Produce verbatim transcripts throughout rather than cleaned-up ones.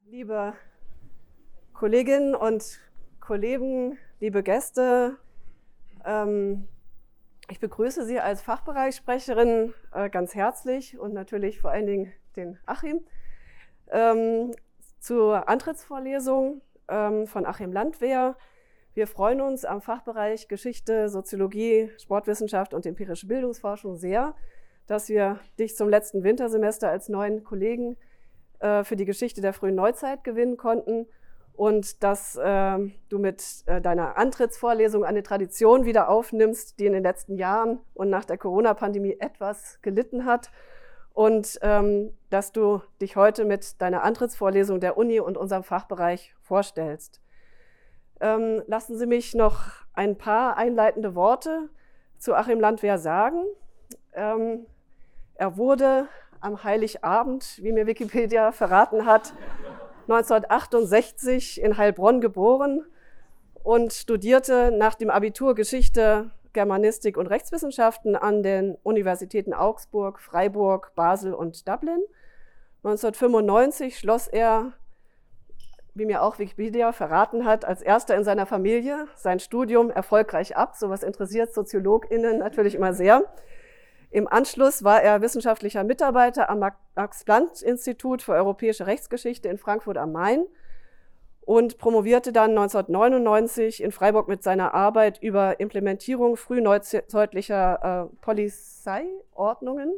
Liebe Kolleginnen und Kollegen, liebe Gäste, ähm, ich begrüße Sie als Fachbereichssprecherin äh, ganz herzlich und natürlich vor allen Dingen den Achim ähm, zur Antrittsvorlesung ähm, von Achim Landwehr. Wir freuen uns am Fachbereich Geschichte, Soziologie, Sportwissenschaft und empirische Bildungsforschung sehr, dass wir dich zum letzten Wintersemester als neuen Kollegen äh, für die Geschichte der frühen Neuzeit gewinnen konnten und dass äh, du mit äh, deiner Antrittsvorlesung eine Tradition wieder aufnimmst, die in den letzten Jahren und nach der Corona-Pandemie etwas gelitten hat und ähm, dass du dich heute mit deiner Antrittsvorlesung der Uni und unserem Fachbereich vorstellst. Ähm, lassen Sie mich noch ein paar einleitende Worte zu Achim Landwehr sagen. Ähm, er wurde am Heiligabend, wie mir Wikipedia verraten hat, neunzehnhundertachtundsechzig in Heilbronn geboren und studierte nach dem Abitur Geschichte, Germanistik und Rechtswissenschaften an den Universitäten Augsburg, Freiburg, Basel und Dublin. neunzehnhundertfünfundneunzig schloss er, wie mir auch Wikipedia verraten hat, als erster in seiner Familie sein Studium erfolgreich ab. Sowas interessiert SoziologInnen natürlich immer sehr. Im Anschluss war er wissenschaftlicher Mitarbeiter am Max-Planck-Institut für europäische Rechtsgeschichte in Frankfurt am Main und promovierte dann neunzehnhundertneunundneunzig in Freiburg mit seiner Arbeit über Implementierung frühneuzeitlicher äh, Polizeiordnungen.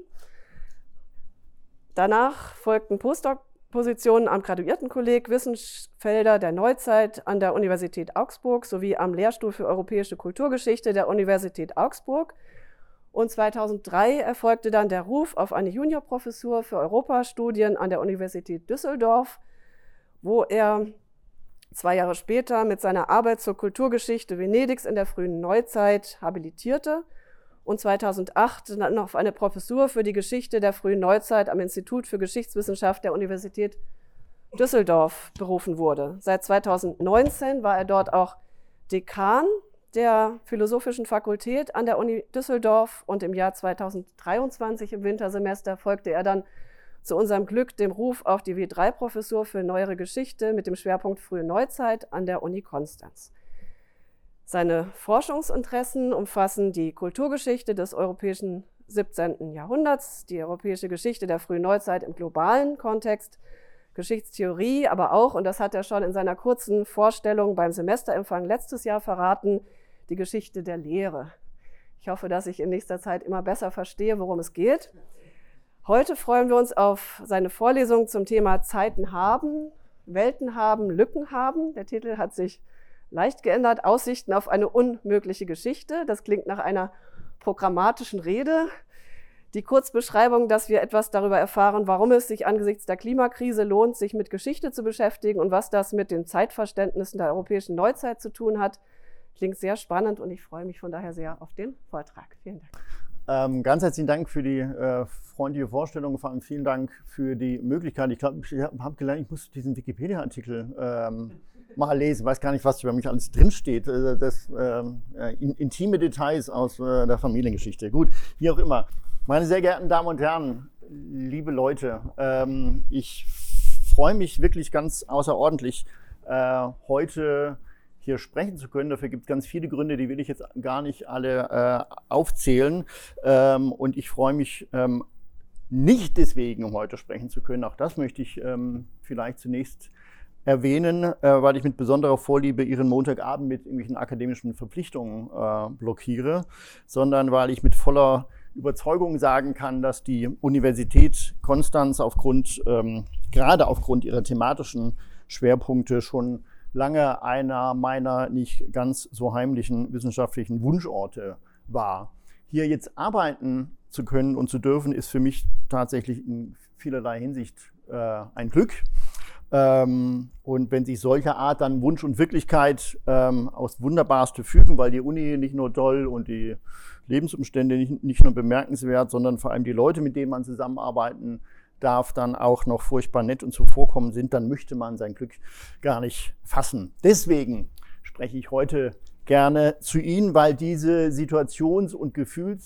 Danach folgten Postdoc-Positionen am Graduiertenkolleg Wissensfelder der Neuzeit an der Universität Augsburg sowie am Lehrstuhl für europäische Kulturgeschichte der Universität Augsburg. Und zweitausenddrei erfolgte dann der Ruf auf eine Juniorprofessur für Europastudien an der Universität Düsseldorf, wo er zwei Jahre später mit seiner Arbeit zur Kulturgeschichte Venedigs in der frühen Neuzeit habilitierte und zweitausendacht dann auf eine Professur für die Geschichte der frühen Neuzeit am Institut für Geschichtswissenschaft der Universität Düsseldorf berufen wurde. Seit zweitausendneunzehn war er dort auch Dekan der Philosophischen Fakultät an der Uni Düsseldorf und im Jahr zweitausenddreiundzwanzig im Wintersemester folgte er dann zu unserem Glück dem Ruf auf die W drei Professur für Neuere Geschichte mit dem Schwerpunkt Frühe Neuzeit an der Uni Konstanz. Seine Forschungsinteressen umfassen die Kulturgeschichte des europäischen siebzehnten Jahrhunderts, die europäische Geschichte der frühen Neuzeit im globalen Kontext, Geschichtstheorie, aber auch, und das hat er schon in seiner kurzen Vorstellung beim Semesterempfang letztes Jahr verraten, die Geschichte der Lehre. Ich hoffe, dass ich in nächster Zeit immer besser verstehe, worum es geht. Heute freuen wir uns auf seine Vorlesung zum Thema Zeiten haben, Welten haben, Lücken haben. Der Titel hat sich leicht geändert, Aussichten auf eine unmögliche Geschichte. Das klingt nach einer programmatischen Rede. Die Kurzbeschreibung, dass wir etwas darüber erfahren, warum es sich angesichts der Klimakrise lohnt, sich mit Geschichte zu beschäftigen und was das mit den Zeitverständnissen der europäischen Neuzeit zu tun hat, klingt sehr spannend und ich freue mich von daher sehr auf den Vortrag. Vielen Dank. Ähm, ganz herzlichen Dank für die äh, freundliche Vorstellung, vor allem vielen Dank für die Möglichkeit. Ich glaube, ich habe gelernt, ich muss diesen Wikipedia-Artikel ähm, mal lesen. Ich weiß gar nicht, was über mich alles drinsteht. Äh, das ähm, äh, in, intime Details aus äh, der Familiengeschichte. Gut, wie auch immer. Meine sehr geehrten Damen und Herren, liebe Leute, ähm, ich freue mich wirklich ganz außerordentlich, äh, heute hier sprechen zu können. Dafür gibt es ganz viele Gründe, die will ich jetzt gar nicht alle äh, aufzählen. Ähm, und ich freue mich ähm, nicht deswegen, um heute sprechen zu können. Auch das möchte ich ähm, vielleicht zunächst erwähnen, äh, weil ich mit besonderer Vorliebe Ihren Montagabend mit irgendwelchen akademischen Verpflichtungen äh, blockiere, sondern weil ich mit voller Überzeugung sagen kann, dass die Universität Konstanz aufgrund, ähm, gerade aufgrund ihrer thematischen Schwerpunkte schon lange einer meiner nicht ganz so heimlichen wissenschaftlichen Wunschorte war. Hier jetzt arbeiten zu können und zu dürfen, ist für mich tatsächlich in vielerlei Hinsicht äh, ein Glück. Ähm, und wenn sich solcher Art dann Wunsch und Wirklichkeit ähm, aufs Wunderbarste fügen, weil die Uni nicht nur toll und die Lebensumstände nicht, nicht nur bemerkenswert, sondern vor allem die Leute, mit denen man zusammenarbeiten darf, dann auch noch furchtbar nett und zuvorkommend sind, dann möchte man sein Glück gar nicht fassen. Deswegen spreche ich heute gerne zu Ihnen, weil diese Situations- und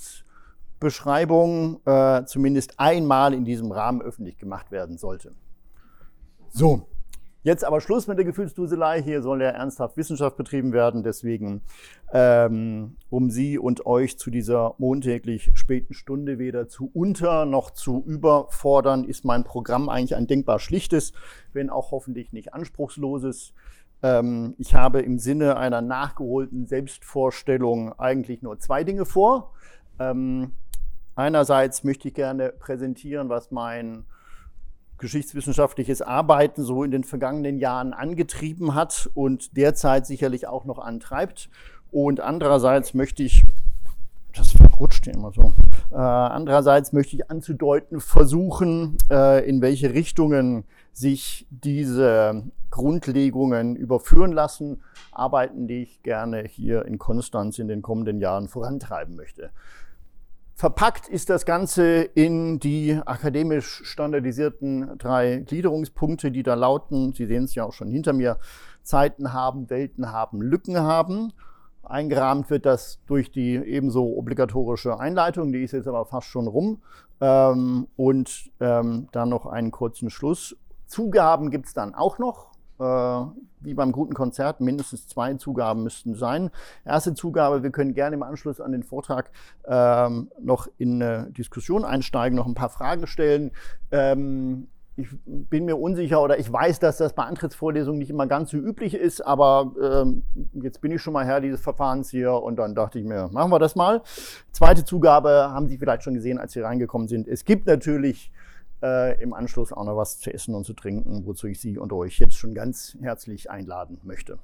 Gefühlsbeschreibung äh, zumindest einmal in diesem Rahmen öffentlich gemacht werden sollte. So, Jetzt aber Schluss mit der Gefühlsduselei. Hier soll ja ernsthaft Wissenschaft betrieben werden. Deswegen, ähm, um Sie und euch zu dieser montäglich späten Stunde weder zu unter noch zu überfordern, ist mein Programm eigentlich ein denkbar schlichtes, wenn auch hoffentlich nicht anspruchsloses. Ähm, ich habe im Sinne einer nachgeholten Selbstvorstellung eigentlich nur zwei Dinge vor. Ähm, einerseits möchte ich gerne präsentieren, was mein geschichtswissenschaftliches Arbeiten so in den vergangenen Jahren angetrieben hat und derzeit sicherlich auch noch antreibt. Und andererseits möchte ich, das verrutscht immer so, äh, andererseits möchte ich anzudeuten versuchen, äh, in welche Richtungen sich diese Grundlegungen überführen lassen, Arbeiten, die ich gerne hier in Konstanz in den kommenden Jahren vorantreiben möchte. Verpackt ist das Ganze in die akademisch standardisierten drei Gliederungspunkte, die da lauten, Sie sehen es ja auch schon hinter mir, Zeiten haben, Welten haben, Lücken haben. Eingerahmt wird das durch die ebenso obligatorische Einleitung, die ist jetzt aber fast schon rum. Ähm, und ähm, dann noch einen kurzen Schluss. Zugaben gibt es dann auch noch. Wie beim guten Konzert, mindestens zwei Zugaben müssten sein. Erste Zugabe, wir können gerne im Anschluss an den Vortrag ähm, noch in eine Diskussion einsteigen, noch ein paar Fragen stellen. Ähm, ich bin mir unsicher oder ich weiß, dass das bei Antrittsvorlesungen nicht immer ganz so üblich ist, aber ähm, jetzt bin ich schon mal Herr dieses Verfahrens hier und dann dachte ich mir, machen wir das mal. Zweite Zugabe haben Sie vielleicht schon gesehen, als Sie reingekommen sind. Es gibt natürlich Äh, im Anschluss auch noch was zu essen und zu trinken, wozu ich Sie und euch jetzt schon ganz herzlich einladen möchte.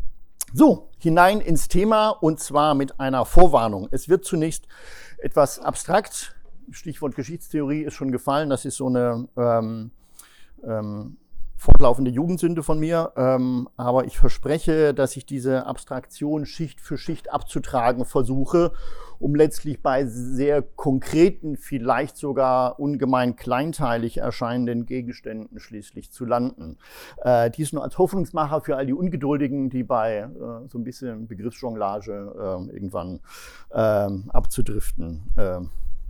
So, hinein ins Thema und zwar mit einer Vorwarnung. Es wird zunächst etwas abstrakt. Stichwort Geschichtstheorie ist schon gefallen. Das ist so eine ähm, ähm, fortlaufende Jugendsünde von mir. Ähm, aber ich verspreche, dass ich diese Abstraktion Schicht für Schicht abzutragen versuche, um letztlich bei sehr konkreten, vielleicht sogar ungemein kleinteilig erscheinenden Gegenständen schließlich zu landen. Äh, dies nur als Hoffnungsmacher für all die Ungeduldigen, die bei äh, so ein bisschen Begriffsjonglage äh, irgendwann äh, abzudriften äh,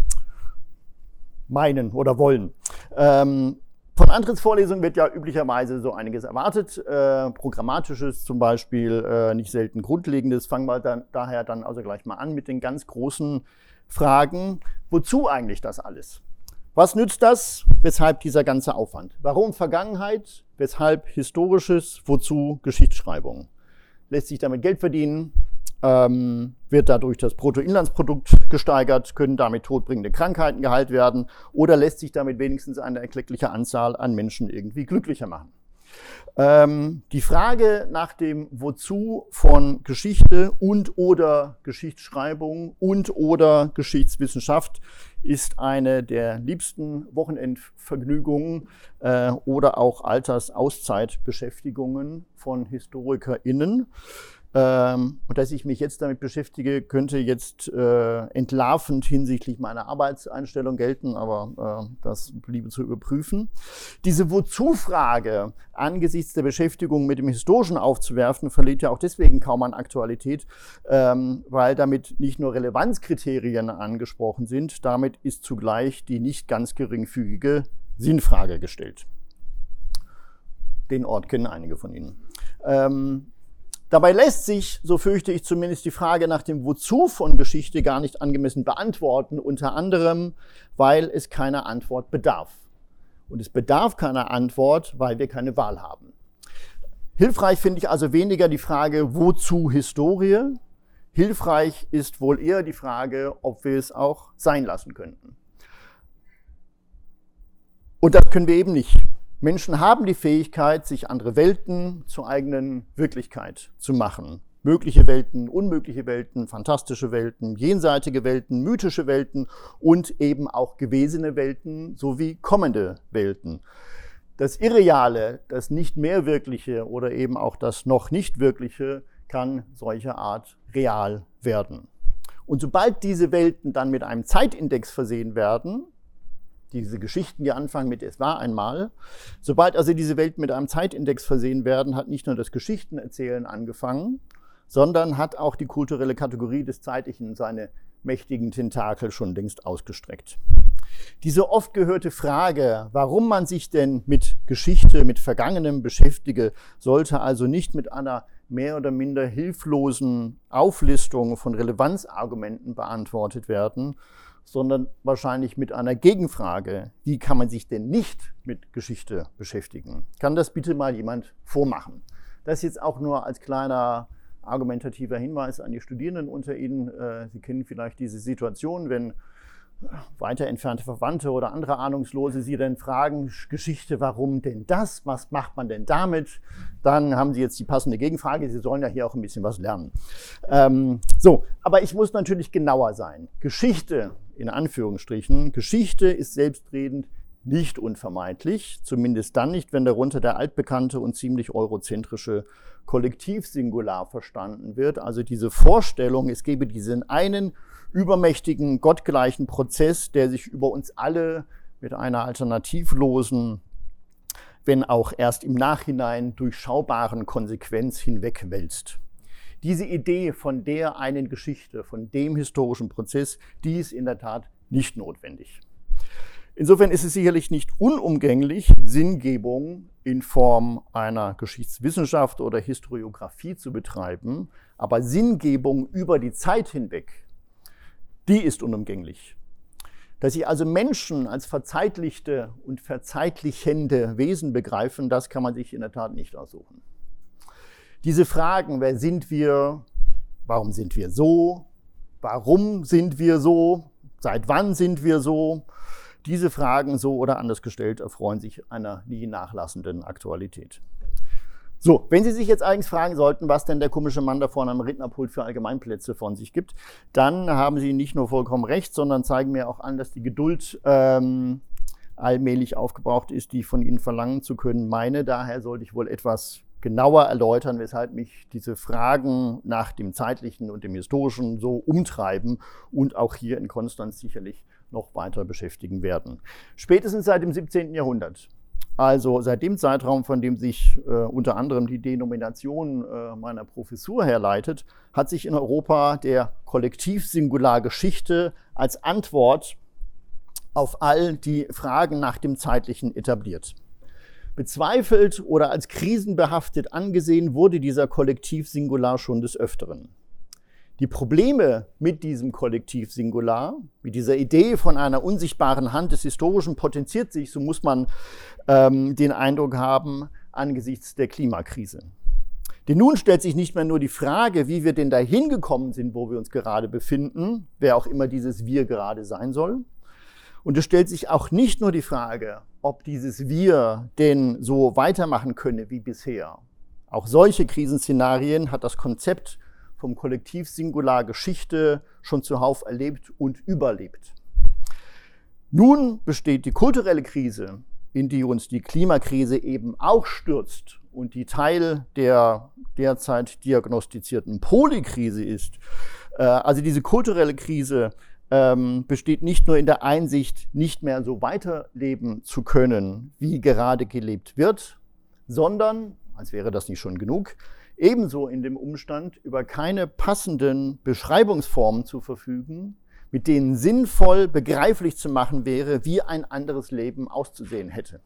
meinen oder wollen. Ähm, Von Antrittsvorlesungen wird ja üblicherweise so einiges erwartet, äh, Programmatisches zum Beispiel, äh, nicht selten Grundlegendes. Fangen wir dann, daher dann also gleich mal an mit den ganz großen Fragen. Wozu eigentlich das alles? Was nützt das? Weshalb dieser ganze Aufwand? Warum Vergangenheit? Weshalb Historisches? Wozu Geschichtsschreibung? Lässt sich damit Geld verdienen? Ähm, wird dadurch das Bruttoinlandsprodukt gesteigert, können damit todbringende Krankheiten geheilt werden oder lässt sich damit wenigstens eine erkleckliche Anzahl an Menschen irgendwie glücklicher machen. Ähm, die Frage nach dem Wozu von Geschichte und oder Geschichtsschreibung und oder Geschichtswissenschaft ist eine der liebsten Wochenendvergnügungen äh, oder auch Altersauszeitbeschäftigungen von HistorikerInnen. Ähm, und dass ich mich jetzt damit beschäftige, könnte jetzt äh, entlarvend hinsichtlich meiner Arbeitseinstellung gelten, aber äh, das bliebe zu überprüfen. Diese Wozu-Frage angesichts der Beschäftigung mit dem Historischen aufzuwerfen, verliert ja auch deswegen kaum an Aktualität, ähm, weil damit nicht nur Relevanzkriterien angesprochen sind, damit ist zugleich die nicht ganz geringfügige Sinnfrage gestellt. Den Ort kennen einige von Ihnen. Ähm, Dabei lässt sich, so fürchte ich zumindest, die Frage nach dem Wozu von Geschichte gar nicht angemessen beantworten, unter anderem, weil es keiner Antwort bedarf. Und es bedarf keiner Antwort, weil wir keine Wahl haben. Hilfreich finde ich also weniger die Frage, wozu Historie? Hilfreich ist wohl eher die Frage, ob wir es auch sein lassen könnten. Und das können wir eben nicht. Menschen haben die Fähigkeit, sich andere Welten zur eigenen Wirklichkeit zu machen. Mögliche Welten, unmögliche Welten, fantastische Welten, jenseitige Welten, mythische Welten und eben auch gewesene Welten sowie kommende Welten. Das Irreale, das Nicht-Mehr-Wirkliche oder eben auch das Noch-Nicht-Wirkliche kann solcher Art real werden. Und sobald diese Welten dann mit einem Zeitindex versehen werden, diese Geschichten, die anfangen mit "Es war einmal", sobald also diese Welten mit einem Zeitindex versehen werden, hat nicht nur das Geschichtenerzählen angefangen, sondern hat auch die kulturelle Kategorie des Zeitlichen seine mächtigen Tentakel schon längst ausgestreckt. Diese oft gehörte Frage, warum man sich denn mit Geschichte, mit Vergangenem beschäftige, sollte also nicht mit einer mehr oder minder hilflosen Auflistung von Relevanzargumenten beantwortet werden, sondern wahrscheinlich mit einer Gegenfrage, wie kann man sich denn nicht mit Geschichte beschäftigen? Kann das bitte mal jemand vormachen? Das jetzt auch nur als kleiner argumentativer Hinweis an die Studierenden unter Ihnen. Sie kennen vielleicht diese Situation, wenn weiter entfernte Verwandte oder andere Ahnungslose Sie dann fragen, Geschichte, warum denn das? Was macht man denn damit? Dann haben Sie jetzt die passende Gegenfrage. Sie sollen ja hier auch ein bisschen was lernen. Ähm, so, aber ich muss natürlich genauer sein. Geschichte, in Anführungsstrichen, Geschichte ist selbstredend nicht unvermeidlich, zumindest dann nicht, wenn darunter der altbekannte und ziemlich eurozentrische Kollektivsingular verstanden wird. Also diese Vorstellung, es gebe diesen einen übermächtigen, gottgleichen Prozess, der sich über uns alle mit einer alternativlosen, wenn auch erst im Nachhinein durchschaubaren Konsequenz hinwegwälzt. Diese Idee von der einen Geschichte, von dem historischen Prozess, die ist in der Tat nicht notwendig. Insofern ist es sicherlich nicht unumgänglich, Sinngebung in Form einer Geschichtswissenschaft oder Historiographie zu betreiben, aber Sinngebung über die Zeit hinweg, die ist unumgänglich. Dass Sie also Menschen als verzeitlichte und verzeitlichende Wesen begreifen, das kann man sich in der Tat nicht aussuchen. Diese Fragen, wer sind wir, warum sind wir so, warum sind wir so, seit wann sind wir so, diese Fragen, so oder anders gestellt, erfreuen sich einer nie nachlassenden Aktualität. So, wenn Sie sich jetzt eigentlich fragen sollten, was denn der komische Mann da vorne am Rednerpult für Allgemeinplätze von sich gibt, dann haben Sie nicht nur vollkommen recht, sondern zeigen mir auch an, dass die Geduld ähm, allmählich aufgebraucht ist, die ich von Ihnen verlangen zu können meine. Daher sollte ich wohl etwas genauer erläutern, weshalb mich diese Fragen nach dem Zeitlichen und dem Historischen so umtreiben und auch hier in Konstanz sicherlich noch weiter beschäftigen werden. Spätestens seit dem siebzehnten Jahrhundert, also seit dem Zeitraum, von dem sich äh, unter anderem die Denomination äh, meiner Professur herleitet, hat sich in Europa der Kollektivsingular Geschichte als Antwort auf all die Fragen nach dem Zeitlichen etabliert. Bezweifelt oder als krisenbehaftet angesehen wurde dieser Kollektivsingular schon des Öfteren. Die Probleme mit diesem Kollektivsingular, mit dieser Idee von einer unsichtbaren Hand des Historischen potenziert sich, so muss man ähm, den Eindruck haben, angesichts der Klimakrise. Denn nun stellt sich nicht mehr nur die Frage, wie wir denn dahin gekommen sind, wo wir uns gerade befinden, wer auch immer dieses Wir gerade sein soll. Und es stellt sich auch nicht nur die Frage, ob dieses Wir denn so weitermachen könne wie bisher. Auch solche Krisenszenarien hat das Konzept vom Kollektivsingular Geschichte schon zuhauf erlebt und überlebt. Nun besteht die kulturelle Krise, in die uns die Klimakrise eben auch stürzt und die Teil der derzeit diagnostizierten Polykrise ist. Also diese kulturelle Krise ähm, besteht nicht nur in der Einsicht, nicht mehr so weiterleben zu können, wie gerade gelebt wird, sondern, als wäre das nicht schon genug, ebenso in dem Umstand, über keine passenden Beschreibungsformen zu verfügen, mit denen sinnvoll begreiflich zu machen wäre, wie ein anderes Leben auszusehen hätte.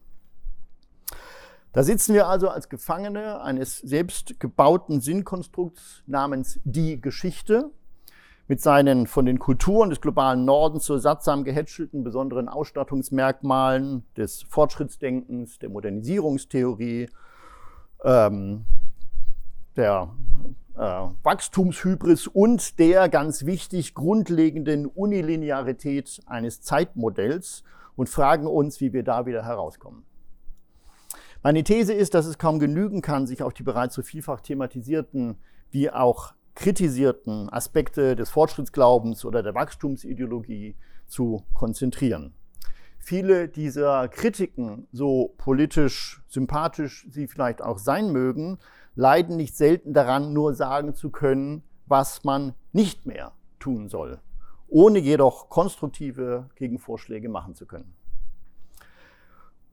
Da sitzen wir also als Gefangene eines selbst gebauten Sinnkonstrukts namens die Geschichte, mit seinen von den Kulturen des globalen Nordens so sattsam gehätschelten besonderen Ausstattungsmerkmalen des Fortschrittsdenkens, der Modernisierungstheorie, ähm, der äh, Wachstumshybris und der, ganz wichtig, grundlegenden Unilinearität eines Zeitmodells und fragen uns, wie wir da wieder herauskommen. Meine These ist, dass es kaum genügen kann, sich auf die bereits so vielfach thematisierten wie auch kritisierten Aspekte des Fortschrittsglaubens oder der Wachstumsideologie zu konzentrieren. Viele dieser Kritiken, so politisch sympathisch sie vielleicht auch sein mögen, leiden nicht selten daran, nur sagen zu können, was man nicht mehr tun soll, ohne jedoch konstruktive Gegenvorschläge machen zu können.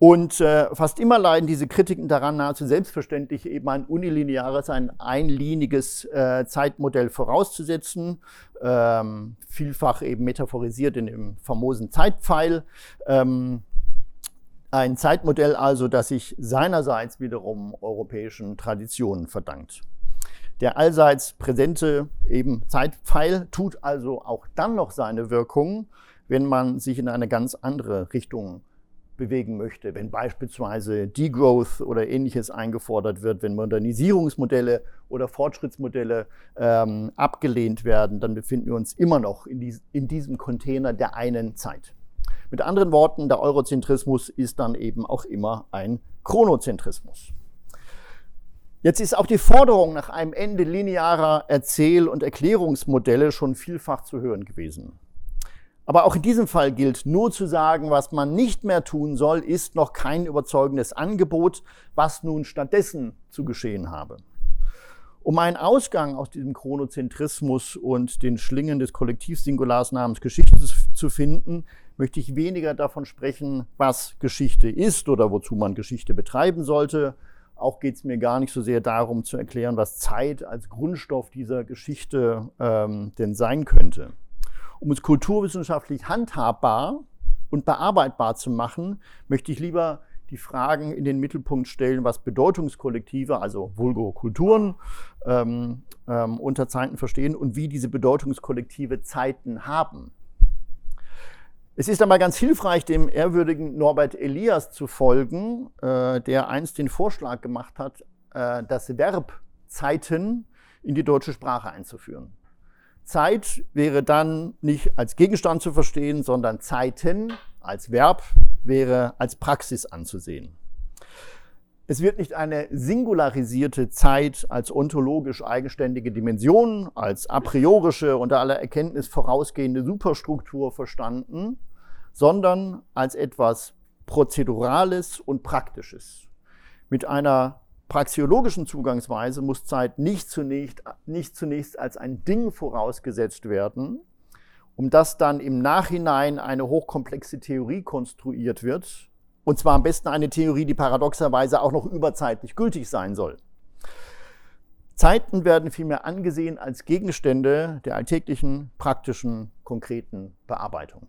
Und äh, fast immer leiden diese Kritiken daran, nahezu selbstverständlich eben ein unilineares, ein einliniges äh, Zeitmodell vorauszusetzen, ähm, vielfach eben metaphorisiert in dem famosen Zeitpfeil. Ähm, ein Zeitmodell also, das sich seinerseits wiederum europäischen Traditionen verdankt. Der allseits präsente eben Zeitpfeil tut also auch dann noch seine Wirkung, wenn man sich in eine ganz andere Richtung bewegen möchte, wenn beispielsweise Degrowth oder Ähnliches eingefordert wird, wenn Modernisierungsmodelle oder Fortschrittsmodelle ähm, abgelehnt werden, dann befinden wir uns immer noch in, dies, in diesem Container der einen Zeit. Mit anderen Worten, der Eurozentrismus ist dann eben auch immer ein Chronozentrismus. Jetzt ist auch die Forderung nach einem Ende linearer Erzähl- und Erklärungsmodelle schon vielfach zu hören gewesen. Aber auch in diesem Fall gilt, nur zu sagen, was man nicht mehr tun soll, ist noch kein überzeugendes Angebot, was nun stattdessen zu geschehen habe. Um einen Ausgang aus diesem Chronozentrismus und den Schlingen des Kollektivsingulars namens Geschichte zu finden, möchte ich weniger davon sprechen, was Geschichte ist oder wozu man Geschichte betreiben sollte. Auch geht es mir gar nicht so sehr darum zu erklären, was Zeit als Grundstoff dieser Geschichte ähm, denn sein könnte. Um es kulturwissenschaftlich handhabbar und bearbeitbar zu machen, möchte ich lieber die Fragen in den Mittelpunkt stellen, was Bedeutungskollektive, also vulgo Kulturen, ähm, ähm, unter Zeiten verstehen und wie diese Bedeutungskollektive Zeiten haben. Es ist einmal ganz hilfreich, dem ehrwürdigen Norbert Elias zu folgen, äh, der einst den Vorschlag gemacht hat, äh, das Verb Zeiten in die deutsche Sprache einzuführen. Zeit wäre dann nicht als Gegenstand zu verstehen, sondern Zeiten als Verb wäre als Praxis anzusehen. Es wird nicht eine singularisierte Zeit als ontologisch eigenständige Dimension, als a priorische, unter aller Erkenntnis vorausgehende Superstruktur verstanden, sondern als etwas Prozedurales und Praktisches. Mit einer praxiologischen Zugangsweise muss Zeit nicht zunächst, nicht zunächst als ein Ding vorausgesetzt werden, um das dann im Nachhinein eine hochkomplexe Theorie konstruiert wird, und zwar am besten eine Theorie, die paradoxerweise auch noch überzeitlich gültig sein soll. Zeiten werden vielmehr angesehen als Gegenstände der alltäglichen, praktischen, konkreten Bearbeitung.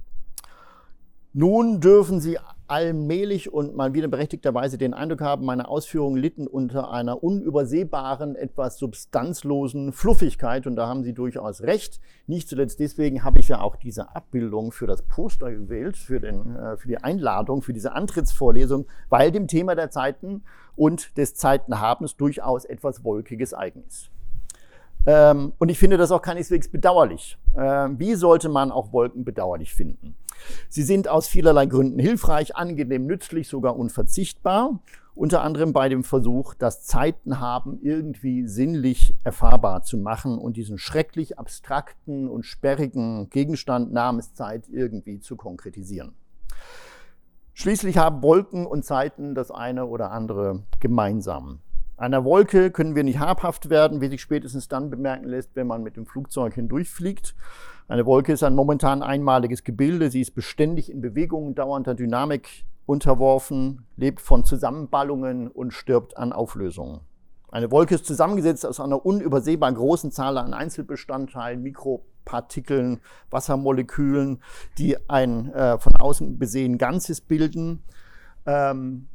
Nun dürfen Sie allmählich und mal wieder berechtigterweise den Eindruck haben, meine Ausführungen litten unter einer unübersehbaren, etwas substanzlosen Fluffigkeit, und da haben Sie durchaus recht. Nicht zuletzt deswegen habe ich ja auch diese Abbildung für das Poster gewählt, für, den, äh, für die Einladung, für diese Antrittsvorlesung, weil dem Thema der Zeiten und des Zeitenhabens durchaus etwas Wolkiges eigen ist. Ähm, und ich finde das auch keineswegs bedauerlich. Ähm, wie sollte man auch Wolken bedauerlich finden? Sie sind aus vielerlei Gründen hilfreich, angenehm, nützlich, sogar unverzichtbar. Unter anderem bei dem Versuch, das Zeitenhaben irgendwie sinnlich erfahrbar zu machen und diesen schrecklich abstrakten und sperrigen Gegenstand namens Zeit irgendwie zu konkretisieren. Schließlich haben Wolken und Zeiten das eine oder andere gemeinsam. Einer Wolke können wir nicht habhaft werden, wie sich spätestens dann bemerken lässt, wenn man mit dem Flugzeug hindurchfliegt. Eine Wolke ist ein momentan einmaliges Gebilde, sie ist beständig in Bewegung, dauernder Dynamik unterworfen, lebt von Zusammenballungen und stirbt an Auflösungen. Eine Wolke ist zusammengesetzt aus einer unübersehbar großen Zahl an Einzelbestandteilen, Mikropartikeln, Wassermolekülen, die ein äh, von außen besehen Ganzes bilden. Ähm,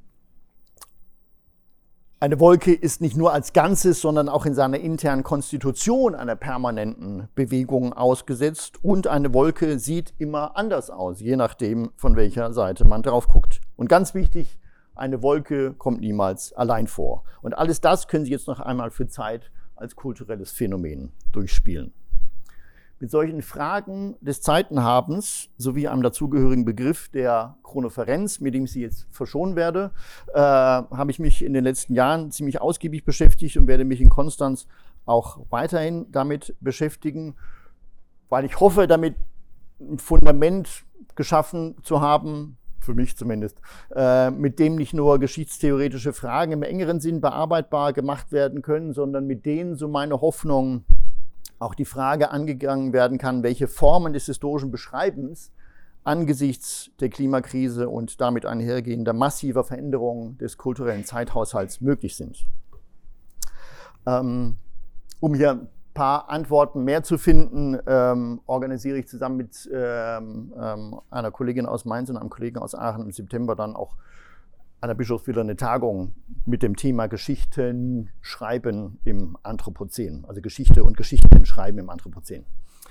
Eine Wolke ist nicht nur als Ganzes, sondern auch in seiner internen Konstitution einer permanenten Bewegung ausgesetzt. Und eine Wolke sieht immer anders aus, je nachdem, von welcher Seite man drauf guckt. Und ganz wichtig, eine Wolke kommt niemals allein vor. Und alles das können Sie jetzt noch einmal für Zeit als kulturelles Phänomen durchspielen. Mit solchen Fragen des Zeitenhabens sowie einem dazugehörigen Begriff der Chronoferenz, mit dem ich Sie jetzt verschonen werde, äh, habe ich mich in den letzten Jahren ziemlich ausgiebig beschäftigt und werde mich in Konstanz auch weiterhin damit beschäftigen, weil ich hoffe, damit ein Fundament geschaffen zu haben, für mich zumindest, äh, mit dem nicht nur geschichtstheoretische Fragen im engeren Sinn bearbeitbar gemacht werden können, sondern mit denen, so meine Hoffnung, auch die Frage angegangen werden kann, welche Formen des historischen Beschreibens angesichts der Klimakrise und damit einhergehender massiver Veränderungen des kulturellen Zeithaushalts möglich sind. Ähm, um hier ein paar Antworten mehr zu finden, ähm, organisiere ich zusammen mit ähm, ähm, einer Kollegin aus Mainz und einem Kollegen aus Aachen im September dann auch an der Bischofsvilla eine Tagung mit dem Thema Geschichten schreiben im Anthropozän, also Geschichte und Geschichten schreiben im Anthropozän.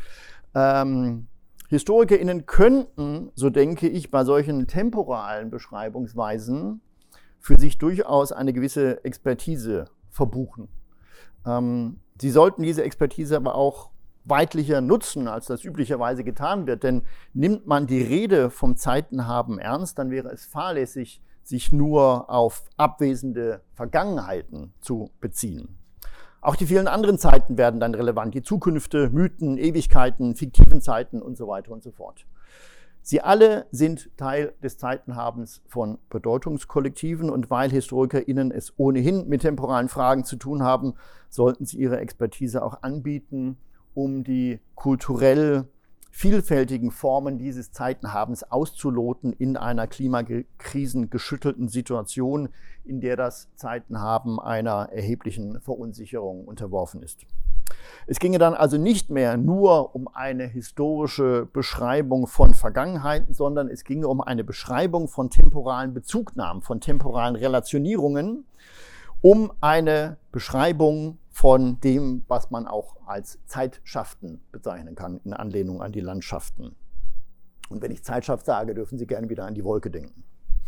Ähm, HistorikerInnen könnten, so denke ich, bei solchen temporalen Beschreibungsweisen für sich durchaus eine gewisse Expertise verbuchen. Ähm, sie sollten diese Expertise aber auch weitlicher nutzen, als das üblicherweise getan wird, denn nimmt man die Rede vom Zeitenhaben ernst, dann wäre es fahrlässig, sich nur auf abwesende Vergangenheiten zu beziehen. Auch die vielen anderen Zeiten werden dann relevant, die Zukünfte, Mythen, Ewigkeiten, fiktiven Zeiten und so weiter und so fort. Sie alle sind Teil des Zeitenhabens von Bedeutungskollektiven und weil HistorikerInnen es ohnehin mit temporalen Fragen zu tun haben, sollten sie ihre Expertise auch anbieten, um die kulturell vielfältigen Formen dieses Zeitenhabens auszuloten in einer klimakrisengeschüttelten Situation, in der das Zeitenhaben einer erheblichen Verunsicherung unterworfen ist. Es ginge dann also nicht mehr nur um eine historische Beschreibung von Vergangenheiten, sondern es ginge um eine Beschreibung von temporalen Bezugnahmen, von temporalen Relationierungen, um eine Beschreibung von dem, was man auch als Zeitschaften bezeichnen kann, in Anlehnung an die Landschaften. Und wenn ich Zeitschaft sage, dürfen Sie gerne wieder an die Wolke denken.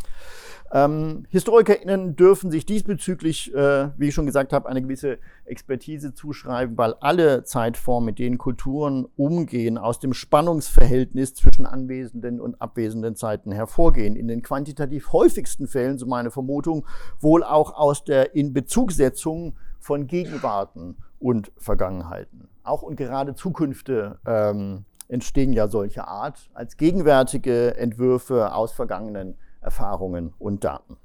Ähm, HistorikerInnen dürfen sich diesbezüglich, äh, wie ich schon gesagt habe, eine gewisse Expertise zuschreiben, weil alle Zeitformen, mit denen Kulturen umgehen, aus dem Spannungsverhältnis zwischen anwesenden und abwesenden Zeiten hervorgehen. In den quantitativ häufigsten Fällen, so meine Vermutung, wohl auch aus der Inbezugsetzung von Gegenwarten und Vergangenheiten. Auch und gerade Zukünfte ähm, entstehen ja solcher Art als gegenwärtige Entwürfe aus vergangenen Erfahrungen und Daten.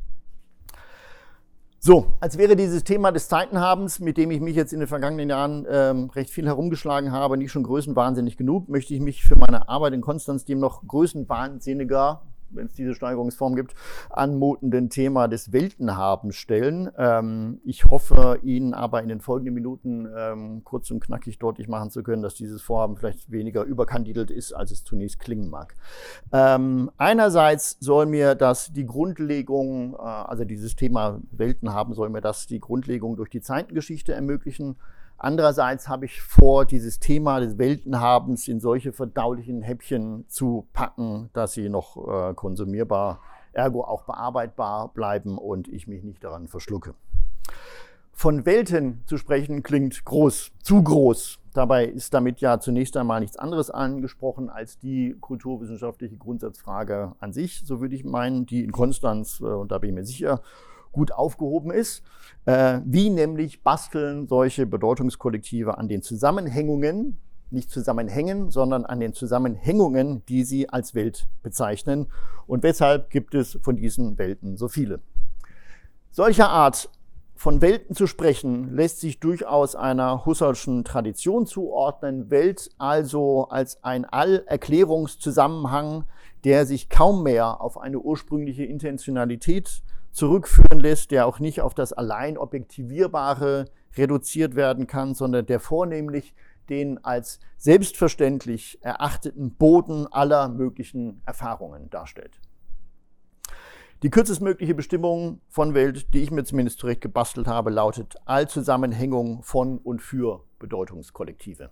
So, als wäre dieses Thema des Zeitenhabens, mit dem ich mich jetzt in den vergangenen Jahren ähm, recht viel herumgeschlagen habe, nicht schon größenwahnsinnig genug, möchte ich mich für meine Arbeit in Konstanz dem noch größenwahnsinniger, wenn es diese Steigerungsform gibt, anmutenden Thema des Weltenhabens stellen. Ähm, ich hoffe, Ihnen aber in den folgenden Minuten ähm, kurz und knackig deutlich machen zu können, dass dieses Vorhaben vielleicht weniger überkandidelt ist, als es zunächst klingen mag. Ähm, einerseits soll mir das die Grundlegung, äh, also dieses Thema Weltenhaben soll mir das die Grundlegung durch die Zeitengeschichte ermöglichen. Andererseits habe ich vor, dieses Thema des Weltenhabens in solche verdaulichen Häppchen zu packen, dass sie noch äh, konsumierbar, ergo auch bearbeitbar bleiben und ich mich nicht daran verschlucke. Von Welten zu sprechen klingt groß, zu groß. Dabei ist damit ja zunächst einmal nichts anderes angesprochen als die kulturwissenschaftliche Grundsatzfrage an sich, so würde ich meinen, die in Konstanz, äh, und da bin ich mir sicher, gut aufgehoben ist. Äh, wie nämlich basteln solche Bedeutungskollektive an den Zusammenhängungen, nicht Zusammenhängen, sondern an den Zusammenhängungen, die sie als Welt bezeichnen. Und weshalb gibt es von diesen Welten so viele? Solcher Art von Welten zu sprechen, lässt sich durchaus einer Husserlschen Tradition zuordnen. Welt also als ein Allerklärungszusammenhang, der sich kaum mehr auf eine ursprüngliche Intentionalität zurückführen lässt, der auch nicht auf das allein Objektivierbare reduziert werden kann, sondern der vornehmlich den als selbstverständlich erachteten Boden aller möglichen Erfahrungen darstellt. Die kürzestmögliche Bestimmung von Welt, die ich mir zumindest zurecht gebastelt habe, lautet Allzusammenhängung von und für Bedeutungskollektive.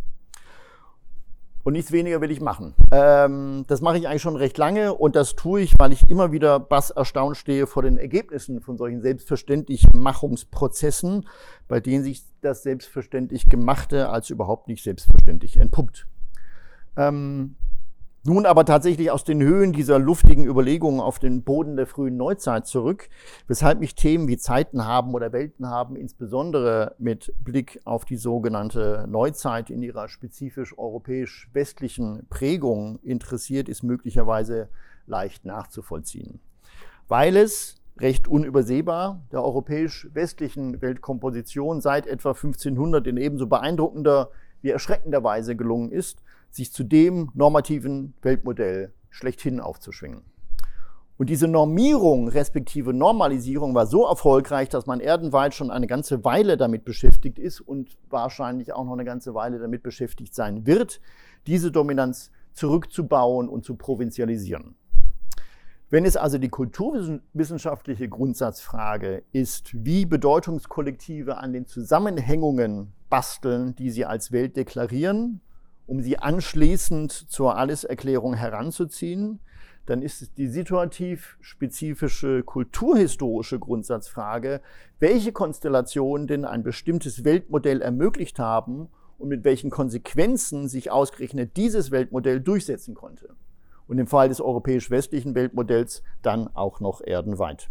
Und nichts weniger will ich machen. Ähm, das mache ich eigentlich schon recht lange und das tue ich, weil ich immer wieder bass erstaunt stehe vor den Ergebnissen von solchen Selbstverständlichmachungsprozessen, bei denen sich das selbstverständlich Gemachte als überhaupt nicht selbstverständlich entpuppt. Ähm, Nun aber tatsächlich aus den Höhen dieser luftigen Überlegungen auf den Boden der frühen Neuzeit zurück, weshalb mich Themen wie Zeitenhaben oder Weltenhaben insbesondere mit Blick auf die sogenannte Neuzeit in ihrer spezifisch europäisch-westlichen Prägung interessiert, ist möglicherweise leicht nachzuvollziehen. Weil es recht unübersehbar der europäisch-westlichen Weltkomposition seit etwa fünfzehnhundert in ebenso beeindruckender wie erschreckender Weise gelungen ist, sich zu dem normativen Weltmodell schlechthin aufzuschwingen. Und diese Normierung respektive Normalisierung war so erfolgreich, dass man erdenweit schon eine ganze Weile damit beschäftigt ist und wahrscheinlich auch noch eine ganze Weile damit beschäftigt sein wird, diese Dominanz zurückzubauen und zu provinzialisieren. Wenn es also die kulturwissenschaftliche Grundsatzfrage ist, wie Bedeutungskollektive an den Zusammenhängungen basteln, die sie als Welt deklarieren, um sie anschließend zur Alleserklärung heranzuziehen, dann ist es die situativ-spezifische kulturhistorische Grundsatzfrage, welche Konstellationen denn ein bestimmtes Weltmodell ermöglicht haben und mit welchen Konsequenzen sich ausgerechnet dieses Weltmodell durchsetzen konnte. Und im Fall des europäisch-westlichen Weltmodells dann auch noch erdenweit.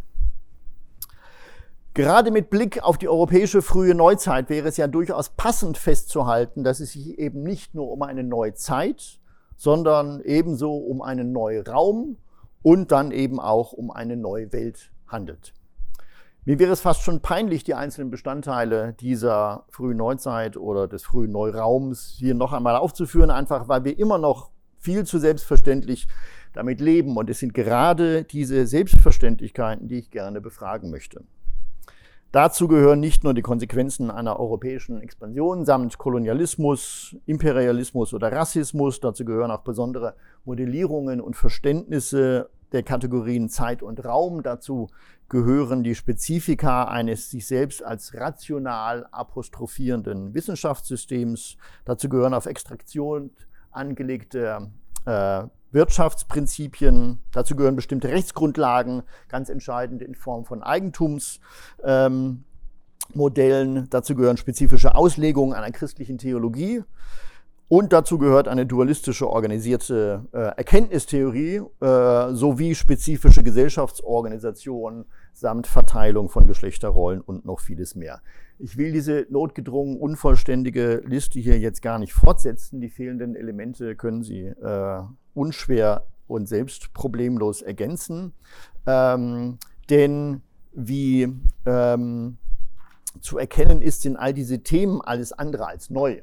Gerade mit Blick auf die europäische frühe Neuzeit wäre es ja durchaus passend festzuhalten, dass es sich eben nicht nur um eine Neuzeit, sondern ebenso um einen neuen Raum und dann eben auch um eine neue Welt handelt. Mir wäre es fast schon peinlich, die einzelnen Bestandteile dieser frühen Neuzeit oder des frühen Neuraums hier noch einmal aufzuführen, einfach weil wir immer noch viel zu selbstverständlich damit leben. Und es sind gerade diese Selbstverständlichkeiten, die ich gerne befragen möchte. Dazu gehören nicht nur die Konsequenzen einer europäischen Expansion samt Kolonialismus, Imperialismus oder Rassismus, dazu gehören auch besondere Modellierungen und Verständnisse der Kategorien Zeit und Raum, dazu gehören die Spezifika eines sich selbst als rational apostrophierenden Wissenschaftssystems, dazu gehören auf Extraktion angelegte äh, Wirtschaftsprinzipien, dazu gehören bestimmte Rechtsgrundlagen, ganz entscheidend in Form von Eigentumsmodellen, ähm, dazu gehören spezifische Auslegungen einer christlichen Theologie und dazu gehört eine dualistische organisierte äh, Erkenntnistheorie äh, sowie spezifische Gesellschaftsorganisationen samt Verteilung von Geschlechterrollen und noch vieles mehr. Ich will diese notgedrungen unvollständige Liste hier jetzt gar nicht fortsetzen. Die fehlenden Elemente können Sie äh, unschwer und selbst problemlos ergänzen. Ähm, denn wie ähm, zu erkennen ist, sind all diese Themen alles andere als neu.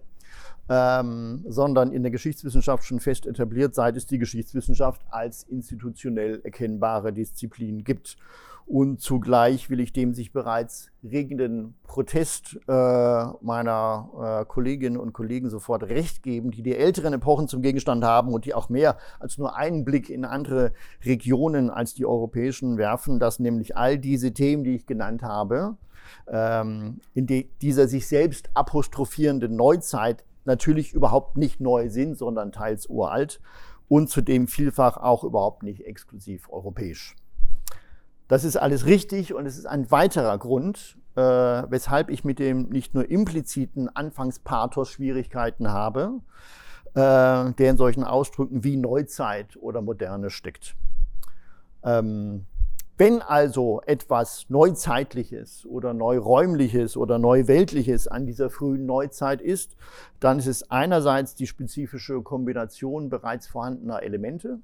Ähm, sondern in der Geschichtswissenschaft schon fest etabliert, seit es die Geschichtswissenschaft als institutionell erkennbare Disziplin gibt. Und zugleich will ich dem sich bereits regenden Protest äh, meiner äh, Kolleginnen und Kollegen sofort recht geben, die die älteren Epochen zum Gegenstand haben und die auch mehr als nur einen Blick in andere Regionen als die europäischen werfen, dass nämlich all diese Themen, die ich genannt habe, ähm, in die, dieser sich selbst apostrophierenden Neuzeit natürlich überhaupt nicht neu sind, sondern teils uralt und zudem vielfach auch überhaupt nicht exklusiv europäisch. Das ist alles richtig und es ist ein weiterer Grund, äh, weshalb ich mit dem nicht nur impliziten Anfangspathos Schwierigkeiten habe, äh, der in solchen Ausdrücken wie Neuzeit oder Moderne steckt. Ähm, Wenn also etwas Neuzeitliches oder Neuräumliches oder Neuweltliches an dieser frühen Neuzeit ist, dann ist es einerseits die spezifische Kombination bereits vorhandener Elemente,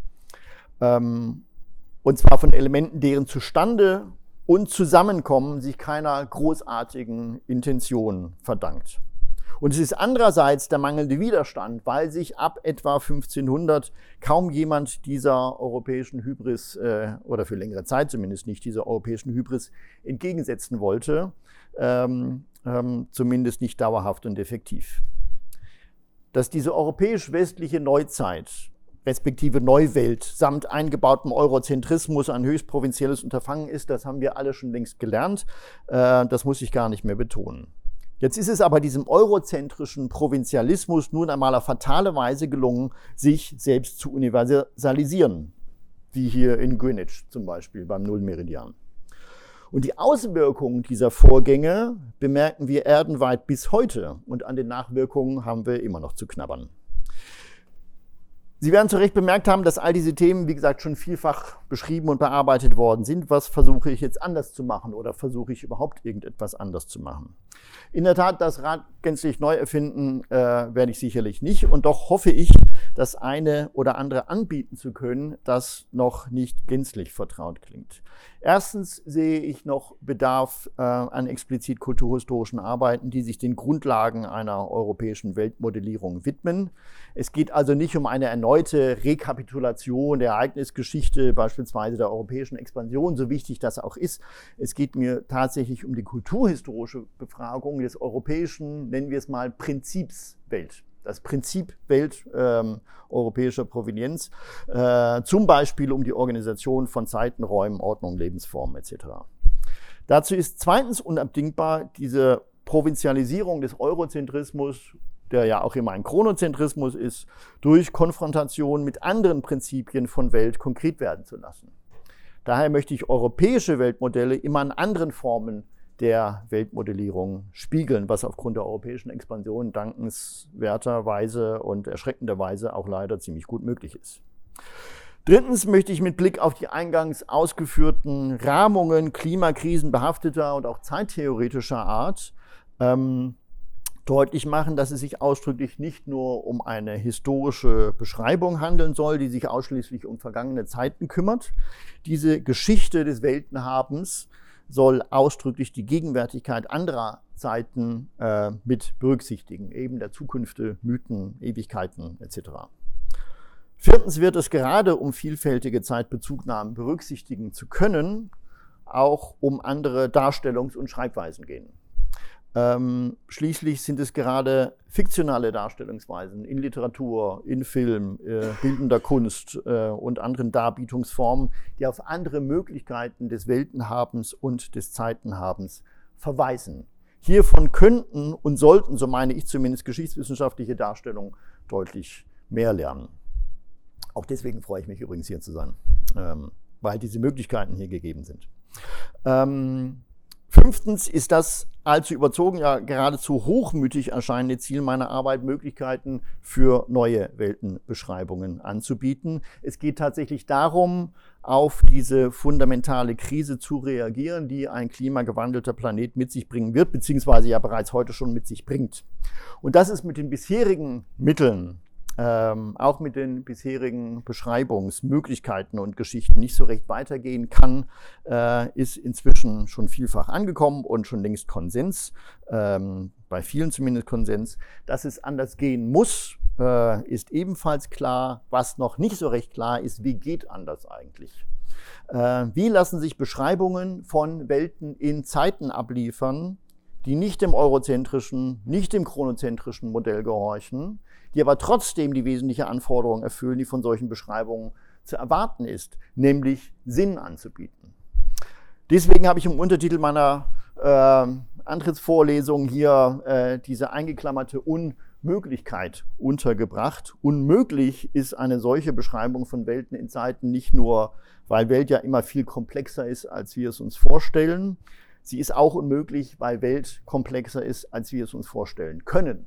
ähm, und zwar von Elementen, deren Zustande und Zusammenkommen sich keiner großartigen Intention verdankt. Und es ist andererseits der mangelnde Widerstand, weil sich ab etwa fünfzehnhundert kaum jemand dieser europäischen Hybris, äh, oder für längere Zeit zumindest nicht, dieser europäischen Hybris entgegensetzen wollte, ähm, ähm, zumindest nicht dauerhaft und effektiv. Dass diese europäisch-westliche Neuzeit, respektive Neuwelt, samt eingebautem Eurozentrismus ein höchst provinzielles Unterfangen ist, das haben wir alle schon längst gelernt, äh, das muss ich gar nicht mehr betonen. Jetzt ist es aber diesem eurozentrischen Provinzialismus nun einmal auf fatale Weise gelungen, sich selbst zu universalisieren, wie hier in Greenwich zum Beispiel beim Nullmeridian. Und die Auswirkungen dieser Vorgänge bemerken wir erdenweit bis heute und an den Nachwirkungen haben wir immer noch zu knabbern. Sie werden zu Recht bemerkt haben, dass all diese Themen, wie gesagt, schon vielfach beschrieben und bearbeitet worden sind. Was versuche ich jetzt anders zu machen oder versuche ich überhaupt irgendetwas anders zu machen? In der Tat, das Rad gänzlich neu erfinden äh, werde ich sicherlich nicht. Und doch hoffe ich, das eine oder andere anbieten zu können, das noch nicht gänzlich vertraut klingt. Erstens sehe ich noch Bedarf äh, an explizit kulturhistorischen Arbeiten, die sich den Grundlagen einer europäischen Weltmodellierung widmen. Es geht also nicht um eine erneute Rekapitulation der Ereignisgeschichte, beispielsweise der europäischen Expansion, so wichtig das auch ist. Es geht mir tatsächlich um die kulturhistorische Befragung des europäischen, nennen wir es mal, Prinzips Welt. Das Prinzip Welt ähm, europäischer Provenienz, äh, zum Beispiel um die Organisation von Zeiten, Räumen, Ordnung, Lebensformen et cetera. Dazu ist zweitens unabdingbar diese Provinzialisierung des Eurozentrismus, der ja auch immer ein Chronozentrismus ist, durch Konfrontation mit anderen Prinzipien von Welt konkret werden zu lassen. Daher möchte ich europäische Weltmodelle immer in anderen Formen der Weltmodellierung spiegeln, was aufgrund der europäischen Expansion dankenswerterweise und erschreckenderweise auch leider ziemlich gut möglich ist. Drittens möchte ich mit Blick auf die eingangs ausgeführten Rahmungen Klimakrisen behafteter und auch zeittheoretischer Art ähm, deutlich machen, dass es sich ausdrücklich nicht nur um eine historische Beschreibung handeln soll, die sich ausschließlich um vergangene Zeiten kümmert. Diese Geschichte des Weltenhabens soll ausdrücklich die Gegenwärtigkeit anderer Zeiten äh, mit berücksichtigen, eben der Zukünfte, Mythen, Ewigkeiten et cetera. Viertens wird es gerade, um vielfältige Zeitbezugnahmen berücksichtigen zu können, auch um andere Darstellungs- und Schreibweisen gehen. Ähm, schließlich sind es gerade fiktionale Darstellungsweisen in Literatur, in Film, äh, bildender Kunst äh, und anderen Darbietungsformen, die auf andere Möglichkeiten des Weltenhabens und des Zeitenhabens verweisen. Hiervon könnten und sollten, so meine ich zumindest, geschichtswissenschaftliche Darstellungen deutlich mehr lernen. Auch deswegen freue ich mich übrigens, hier zu sein, ähm, weil diese Möglichkeiten hier gegeben sind. Ähm, Fünftens ist das allzu überzogen, ja geradezu hochmütig erscheinende Ziel meiner Arbeit, Möglichkeiten für neue Weltenbeschreibungen anzubieten. Es geht tatsächlich darum, auf diese fundamentale Krise zu reagieren, die ein klimagewandelter Planet mit sich bringen wird, beziehungsweise ja bereits heute schon mit sich bringt. Und das ist mit den bisherigen Mitteln, Ähm, auch mit den bisherigen Beschreibungsmöglichkeiten und Geschichten nicht so recht weitergehen kann, äh, ist inzwischen schon vielfach angekommen und schon längst Konsens, ähm, bei vielen zumindest Konsens. Dass es anders gehen muss, äh, ist ebenfalls klar. Was noch nicht so recht klar ist, wie geht anders eigentlich? Äh, wie lassen sich Beschreibungen von Welten in Zeiten abliefern, die nicht dem eurozentrischen, nicht dem chronozentrischen Modell gehorchen, die aber trotzdem die wesentliche Anforderung erfüllen, die von solchen Beschreibungen zu erwarten ist, nämlich Sinn anzubieten. Deswegen habe ich im Untertitel meiner äh, Antrittsvorlesung hier äh, diese eingeklammerte Unmöglichkeit untergebracht. Unmöglich ist eine solche Beschreibung von Welten in Zeiten nicht nur, weil Welt ja immer viel komplexer ist, als wir es uns vorstellen. Sie ist auch unmöglich, weil Welt komplexer ist, als wir es uns vorstellen können.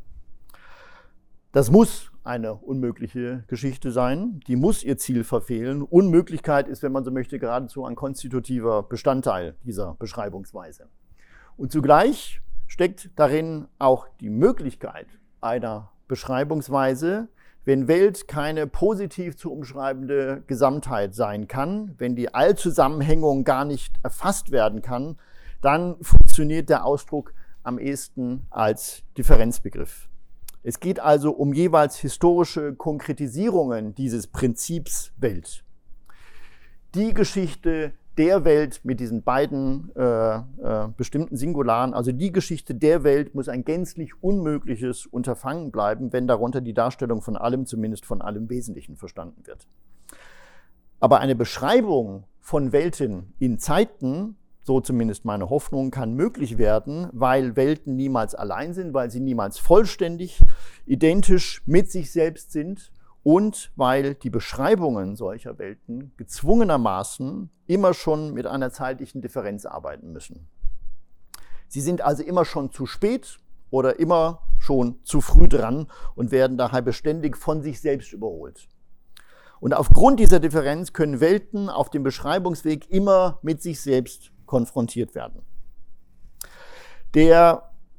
Das muss eine unmögliche Geschichte sein, die muss ihr Ziel verfehlen. Unmöglichkeit ist, wenn man so möchte, geradezu ein konstitutiver Bestandteil dieser Beschreibungsweise. Und zugleich steckt darin auch die Möglichkeit einer Beschreibungsweise, wenn Welt keine positiv zu umschreibende Gesamtheit sein kann, wenn die Allzusammenhängung gar nicht erfasst werden kann, dann funktioniert der Ausdruck am ehesten als Differenzbegriff. Es geht also um jeweils historische Konkretisierungen dieses Prinzips Welt. Die Geschichte der Welt mit diesen beiden äh, äh, bestimmten Singularen, also die Geschichte der Welt muss ein gänzlich unmögliches Unterfangen bleiben, wenn darunter die Darstellung von allem, zumindest von allem Wesentlichen, verstanden wird. Aber eine Beschreibung von Welten in Zeiten, so zumindest meine Hoffnung, kann möglich werden, weil Welten niemals allein sind, weil sie niemals vollständig identisch mit sich selbst sind und weil die Beschreibungen solcher Welten gezwungenermaßen immer schon mit einer zeitlichen Differenz arbeiten müssen. Sie sind also immer schon zu spät oder immer schon zu früh dran und werden daher beständig von sich selbst überholt. Und aufgrund dieser Differenz können Welten auf dem Beschreibungsweg immer mit sich selbst konfrontiert werden. Der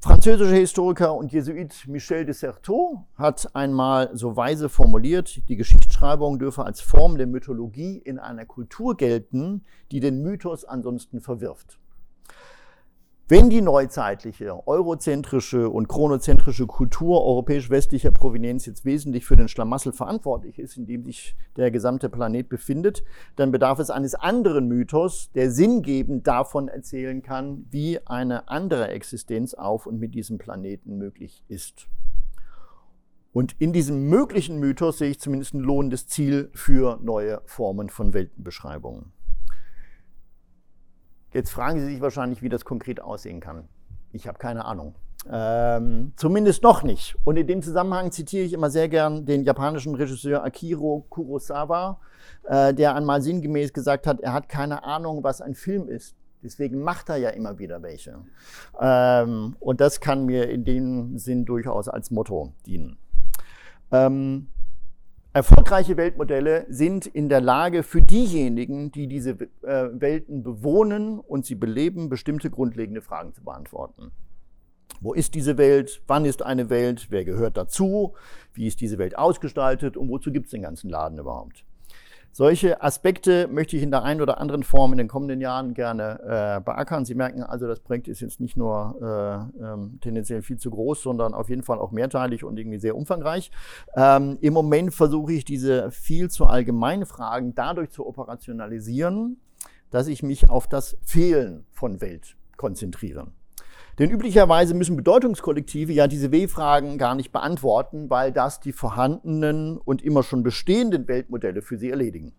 französischer Historiker und Jesuit Michel de Certeau hat einmal so weise formuliert, die Geschichtsschreibung dürfe als Form der Mythologie in einer Kultur gelten, die den Mythos ansonsten verwirft. Wenn die neuzeitliche, eurozentrische und chronozentrische Kultur europäisch-westlicher Provenienz jetzt wesentlich für den Schlamassel verantwortlich ist, in dem sich der gesamte Planet befindet, dann bedarf es eines anderen Mythos, der sinngebend davon erzählen kann, wie eine andere Existenz auf und mit diesem Planeten möglich ist. Und in diesem möglichen Mythos sehe ich zumindest ein lohnendes Ziel für neue Formen von Weltenbeschreibungen. Jetzt fragen Sie sich wahrscheinlich, wie das konkret aussehen kann. Ich habe keine Ahnung. Ähm, zumindest noch nicht. Und in dem Zusammenhang zitiere ich immer sehr gern den japanischen Regisseur Akira Kurosawa, äh, der einmal sinngemäß gesagt hat, er hat keine Ahnung, was ein Film ist. Deswegen macht er ja immer wieder welche. Ähm, und das kann mir in dem Sinn durchaus als Motto dienen. Ähm, Erfolgreiche Weltmodelle sind in der Lage, für diejenigen, die diese äh, Welten bewohnen und sie beleben, bestimmte grundlegende Fragen zu beantworten. Wo ist diese Welt? Wann ist eine Welt? Wer gehört dazu? Wie ist diese Welt ausgestaltet? Und wozu gibt es den ganzen Laden überhaupt? Solche Aspekte möchte ich in der einen oder anderen Form in den kommenden Jahren gerne äh, beackern. Sie merken also, das Projekt ist jetzt nicht nur äh, ähm, tendenziell viel zu groß, sondern auf jeden Fall auch mehrteilig und irgendwie sehr umfangreich. Ähm, Im Moment versuche ich, diese viel zu allgemeinen Fragen dadurch zu operationalisieren, dass ich mich auf das Fehlen von Welt konzentriere. Denn üblicherweise müssen Bedeutungskollektive ja diese W-Fragen gar nicht beantworten, weil das die vorhandenen und immer schon bestehenden Weltmodelle für sie erledigen.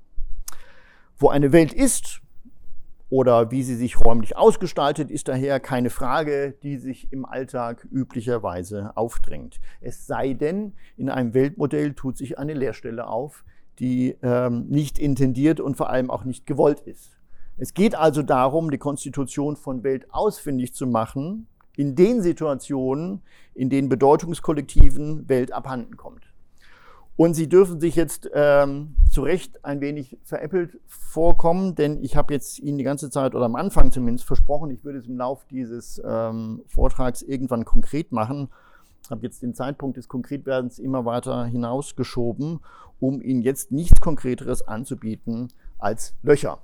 Wo eine Welt ist oder wie sie sich räumlich ausgestaltet, ist daher keine Frage, die sich im Alltag üblicherweise aufdrängt. Es sei denn, in einem Weltmodell tut sich eine Leerstelle auf, die ähm, nicht intendiert und vor allem auch nicht gewollt ist. Es geht also darum, die Konstitution von Welt ausfindig zu machen, in den Situationen, in denen Bedeutungskollektiven Welt abhanden kommt. Und Sie dürfen sich jetzt ähm, zu Recht ein wenig veräppelt vorkommen, denn ich habe jetzt Ihnen die ganze Zeit, oder am Anfang zumindest, versprochen, ich würde es im Lauf dieses ähm, Vortrags irgendwann konkret machen. Ich habe jetzt den Zeitpunkt des Konkretwerdens immer weiter hinausgeschoben, um Ihnen jetzt nichts Konkreteres anzubieten als Löcher.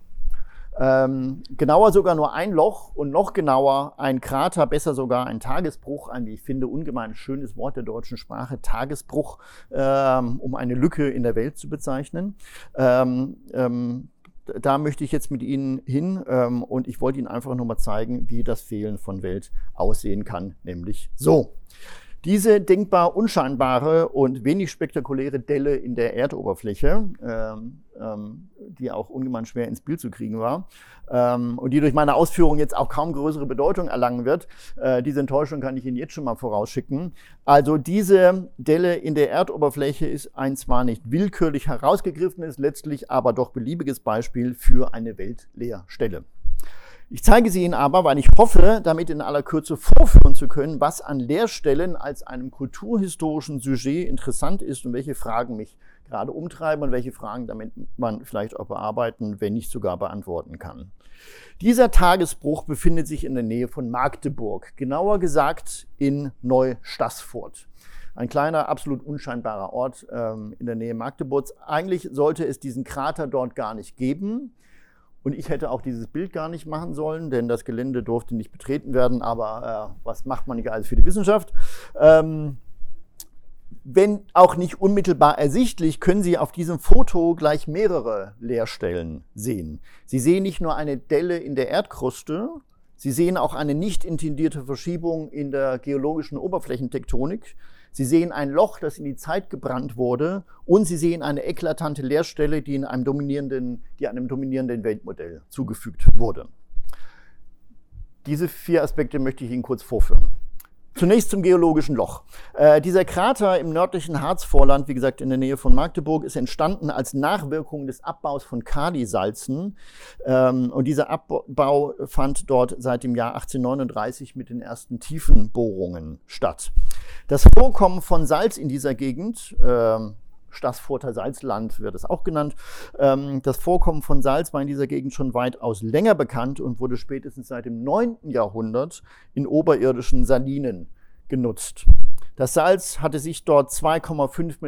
Ähm, genauer sogar nur ein Loch und noch genauer ein Krater, besser sogar ein Tagesbruch, ein, wie ich finde, ungemein schönes Wort der deutschen Sprache, Tagesbruch, ähm, um eine Lücke in der Welt zu bezeichnen. Ähm, ähm, da möchte ich jetzt mit Ihnen hin ähm, und ich wollte Ihnen einfach nur mal zeigen, wie das Fehlen von Welt aussehen kann, nämlich so. Diese denkbar unscheinbare und wenig spektakuläre Delle in der Erdoberfläche, ähm, ähm, die auch ungemein schwer ins Bild zu kriegen war ähm, und die durch meine Ausführungen jetzt auch kaum größere Bedeutung erlangen wird, äh, diese Enttäuschung kann ich Ihnen jetzt schon mal vorausschicken. Also diese Delle in der Erdoberfläche ist ein zwar nicht willkürlich herausgegriffenes, letztlich aber doch beliebiges Beispiel für eine Weltleerstelle. Ich zeige sie Ihnen aber, weil ich hoffe, damit in aller Kürze vorführen zu können, was an Leerstellen als einem kulturhistorischen Sujet interessant ist und welche Fragen mich gerade umtreiben und welche Fragen damit man vielleicht auch bearbeiten, wenn nicht sogar beantworten kann. Dieser Tagesbruch befindet sich in der Nähe von Magdeburg, genauer gesagt in Neustassfurt. Ein kleiner, absolut unscheinbarer Ort ähm, in der Nähe Magdeburgs. Eigentlich sollte es diesen Krater dort gar nicht geben. Und ich hätte auch dieses Bild gar nicht machen sollen, denn das Gelände durfte nicht betreten werden. Aber äh, was macht man nicht alles für die Wissenschaft? Ähm, wenn auch nicht unmittelbar ersichtlich, können Sie auf diesem Foto gleich mehrere Leerstellen sehen. Sie sehen nicht nur eine Delle in der Erdkruste, Sie sehen auch eine nicht intendierte Verschiebung in der geologischen Oberflächentektonik. Sie sehen ein Loch, das in die Zeit gebrannt wurde, und Sie sehen eine eklatante Leerstelle, die, in einem, dominierenden, die einem dominierenden Weltmodell zugefügt wurde. Diese vier Aspekte möchte ich Ihnen kurz vorführen. Zunächst zum geologischen Loch. Äh, dieser Krater im nördlichen Harzvorland, wie gesagt in der Nähe von Magdeburg, ist entstanden als Nachwirkung des Abbaus von Kalisalzen. Ähm, und dieser Abbau fand dort seit dem Jahr achtzehnhundertneununddreißig mit den ersten Tiefenbohrungen statt. Das Vorkommen von Salz in dieser Gegend, äh, Staßfurter Salzland wird es auch genannt. Ähm, das Vorkommen von Salz war in dieser Gegend schon weitaus länger bekannt und wurde spätestens seit dem neunten Jahrhundert in oberirdischen Salinen genutzt. Das Salz hatte sich dort zwei Komma fünf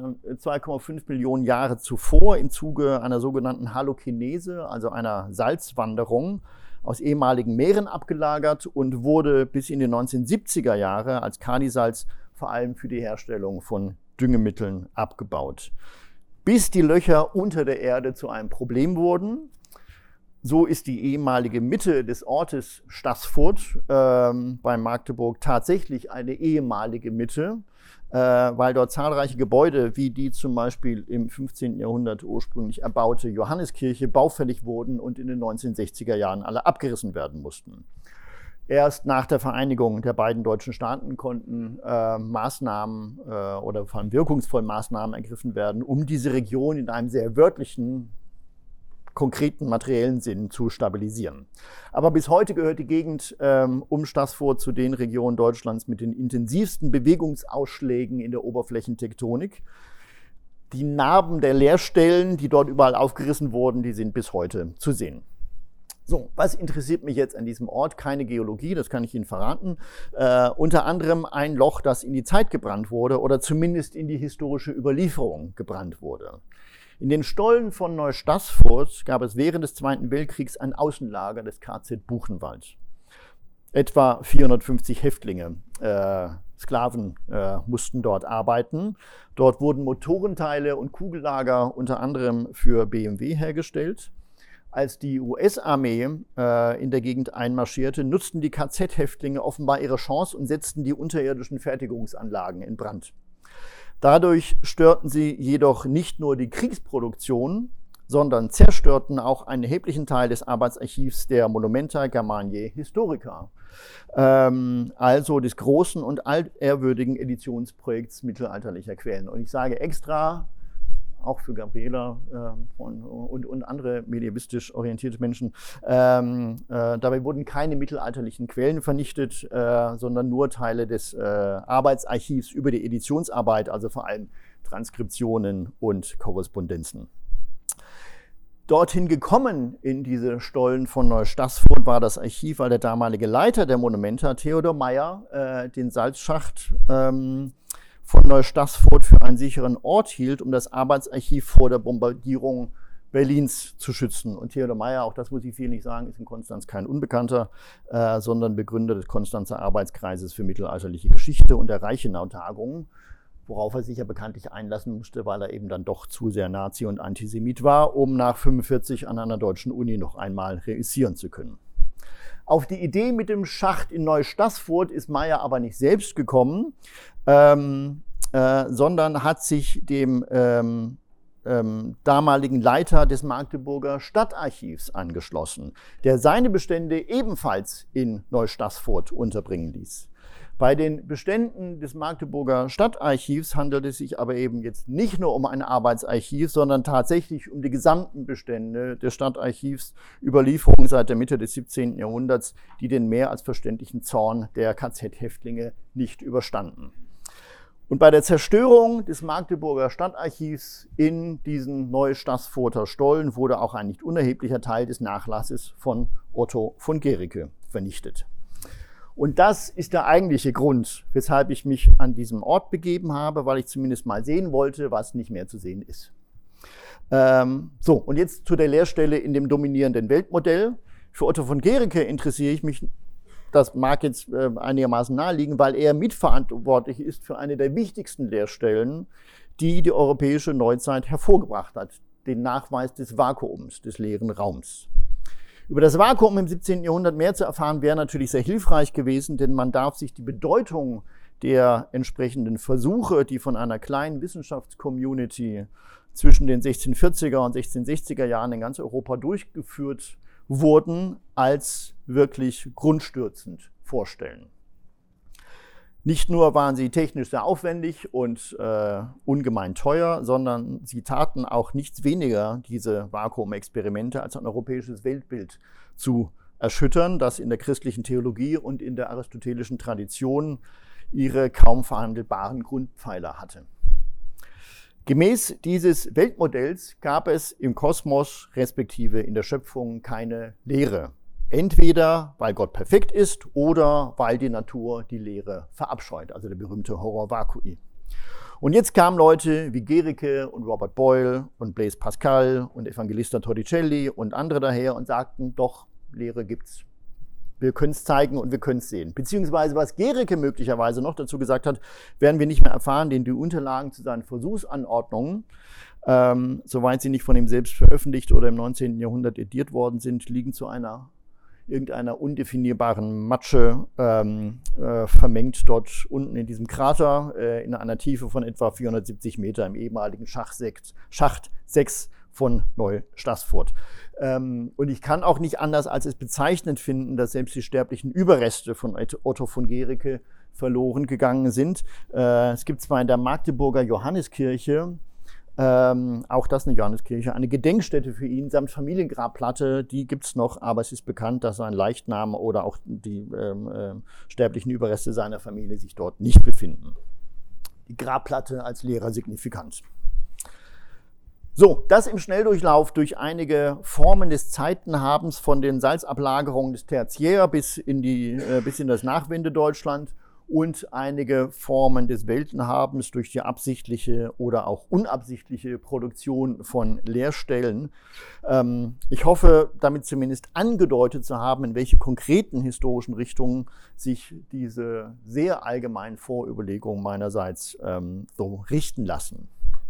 Millionen Jahre zuvor im Zuge einer sogenannten Halokinese, also einer Salzwanderung, aus ehemaligen Meeren abgelagert und wurde bis in die neunzehnhundertsiebziger Jahre als Kalisalz vor allem für die Herstellung von Düngemitteln abgebaut. Bis die Löcher unter der Erde zu einem Problem wurden. So ist die ehemalige Mitte des Ortes Staßfurt ähm, bei Magdeburg tatsächlich eine ehemalige Mitte, äh, weil dort zahlreiche Gebäude, wie die zum Beispiel im fünfzehnten Jahrhundert ursprünglich erbaute Johanneskirche, baufällig wurden und in den neunzehnhundertsechziger Jahren alle abgerissen werden mussten. Erst nach der Vereinigung der beiden deutschen Staaten konnten äh, Maßnahmen äh, oder vor allem wirkungsvoll Maßnahmen ergriffen werden, um diese Region in einem sehr wörtlichen, konkreten materiellen Sinn zu stabilisieren. Aber bis heute gehört die Gegend ähm, um Staßfurt zu den Regionen Deutschlands mit den intensivsten Bewegungsausschlägen in der Oberflächentektonik. Die Narben der Leerstellen, die dort überall aufgerissen wurden, die sind bis heute zu sehen. So, was interessiert mich jetzt an diesem Ort? Keine Geologie, das kann ich Ihnen verraten. Äh, unter anderem ein Loch, das in die Zeit gebrannt wurde oder zumindest in die historische Überlieferung gebrannt wurde. In den Stollen von Neustaßfurt gab es während des Zweiten Weltkriegs ein Außenlager des K Z Buchenwald. Etwa vierhundertfünfzig Häftlinge, äh, Sklaven, äh, mussten dort arbeiten. Dort wurden Motorenteile und Kugellager unter anderem für B M W hergestellt. Als die U S-Armee äh, in der Gegend einmarschierte, nutzten die K Z-Häftlinge offenbar ihre Chance und setzten die unterirdischen Fertigungsanlagen in Brand. Dadurch störten sie jedoch nicht nur die Kriegsproduktion, sondern zerstörten auch einen erheblichen Teil des Arbeitsarchivs der Monumenta Germaniae Historica, ähm, also des großen und altehrwürdigen Editionsprojekts mittelalterlicher Quellen. Und ich sage extra, auch für Gabriela äh, und, und, und andere medievistisch orientierte Menschen, ähm, äh, dabei wurden keine mittelalterlichen Quellen vernichtet, äh, sondern nur Teile des äh, Arbeitsarchivs über die Editionsarbeit, also vor allem Transkriptionen und Korrespondenzen. Dorthin gekommen in diese Stollen von Neustaßfurt war das Archiv, weil der damalige Leiter der Monumenta, Theodor Meyer, äh, den Salzschacht ähm, von Neustaßfurt für einen sicheren Ort hielt, um das Arbeitsarchiv vor der Bombardierung Berlins zu schützen. Und Theodor Meyer, auch das muss ich viel nicht sagen, ist in Konstanz kein Unbekannter, äh, sondern Begründer des Konstanzer Arbeitskreises für mittelalterliche Geschichte und der Reichenau-Tagung, worauf er sich ja bekanntlich einlassen musste, weil er eben dann doch zu sehr Nazi und Antisemit war, um nach fünfundvierzig an einer deutschen Uni noch einmal reüssieren zu können. Auf die Idee mit dem Schacht in Neustaßfurt ist Meyer aber nicht selbst gekommen, ähm, äh, sondern hat sich dem ähm, ähm, damaligen Leiter des Magdeburger Stadtarchivs angeschlossen, der seine Bestände ebenfalls in Neustaßfurt unterbringen ließ. Bei den Beständen des Magdeburger Stadtarchivs handelt es sich aber eben jetzt nicht nur um ein Arbeitsarchiv, sondern tatsächlich um die gesamten Bestände des Stadtarchivs, Überlieferungen seit der Mitte des siebzehnten Jahrhunderts, die den mehr als verständlichen Zorn der K Z-Häftlinge nicht überstanden. Und bei der Zerstörung des Magdeburger Stadtarchivs in diesen Neustaßfurter Stollen wurde auch ein nicht unerheblicher Teil des Nachlasses von Otto von Guericke vernichtet. Und das ist der eigentliche Grund, weshalb ich mich an diesem Ort begeben habe, weil ich zumindest mal sehen wollte, was nicht mehr zu sehen ist. Ähm, so, und jetzt zu der Leerstelle in dem dominierenden Weltmodell. Für Otto von Guericke interessiere ich mich, das mag jetzt äh, einigermaßen naheliegen, weil er mitverantwortlich ist für eine der wichtigsten Leerstellen, die die europäische Neuzeit hervorgebracht hat, den Nachweis des Vakuums, des leeren Raums. Über das Vakuum im siebzehnten Jahrhundert mehr zu erfahren, wäre natürlich sehr hilfreich gewesen, denn man darf sich die Bedeutung der entsprechenden Versuche, die von einer kleinen Wissenschaftscommunity zwischen den sechzehnhundertvierziger und sechzehnhundertsechziger Jahren in ganz Europa durchgeführt wurden, als wirklich grundstürzend vorstellen. Nicht nur waren sie technisch sehr aufwendig und äh, ungemein teuer, sondern sie taten auch nichts weniger, diese Vakuumexperimente, als ein europäisches Weltbild zu erschüttern, das in der christlichen Theologie und in der aristotelischen Tradition ihre kaum verhandelbaren Grundpfeiler hatte. Gemäß dieses Weltmodells gab es im Kosmos respektive in der Schöpfung keine Leere. Entweder weil Gott perfekt ist oder weil die Natur die Leere verabscheut, also der berühmte Horror vacui. Und jetzt kamen Leute wie Gericke und Robert Boyle und Blaise Pascal und Evangelista Torricelli und andere daher und sagten, doch, Leere gibt's. Wir können es zeigen und wir können es sehen. Beziehungsweise, was Gericke möglicherweise noch dazu gesagt hat, werden wir nicht mehr erfahren, denn die Unterlagen zu seinen Versuchsanordnungen, ähm, soweit sie nicht von ihm selbst veröffentlicht oder im neunzehnten Jahrhundert ediert worden sind, liegen zu einer irgendeiner undefinierbaren Matsche ähm, äh, vermengt dort unten in diesem Krater äh, in einer Tiefe von etwa vierhundertsiebzig Meter im ehemaligen Schacht sechs von Neustassfurt. Ähm, und ich kann auch nicht anders als es bezeichnend finden, dass selbst die sterblichen Überreste von Otto von Gericke verloren gegangen sind. Äh, es gibt zwar in der Magdeburger Johanneskirche, ähm, auch das eine Johanneskirche, eine Gedenkstätte für ihn samt Familiengrabplatte, die gibt es noch, aber es ist bekannt, dass sein Leichnam oder auch die ähm, äh, sterblichen Überreste seiner Familie sich dort nicht befinden. Die Grabplatte als leerer signifikant. So, das im Schnelldurchlauf durch einige Formen des Zeitenhabens von den Salzablagerungen des Tertiär bis in, die, äh, bis in das Nachwendedeutschland und einige Formen des Weltenhabens durch die absichtliche oder auch unabsichtliche Produktion von Leerstellen. Ähm, ich hoffe, damit zumindest angedeutet zu haben, in welche konkreten historischen Richtungen sich diese sehr allgemeinen Vorüberlegungen meinerseits ähm, so richten lassen.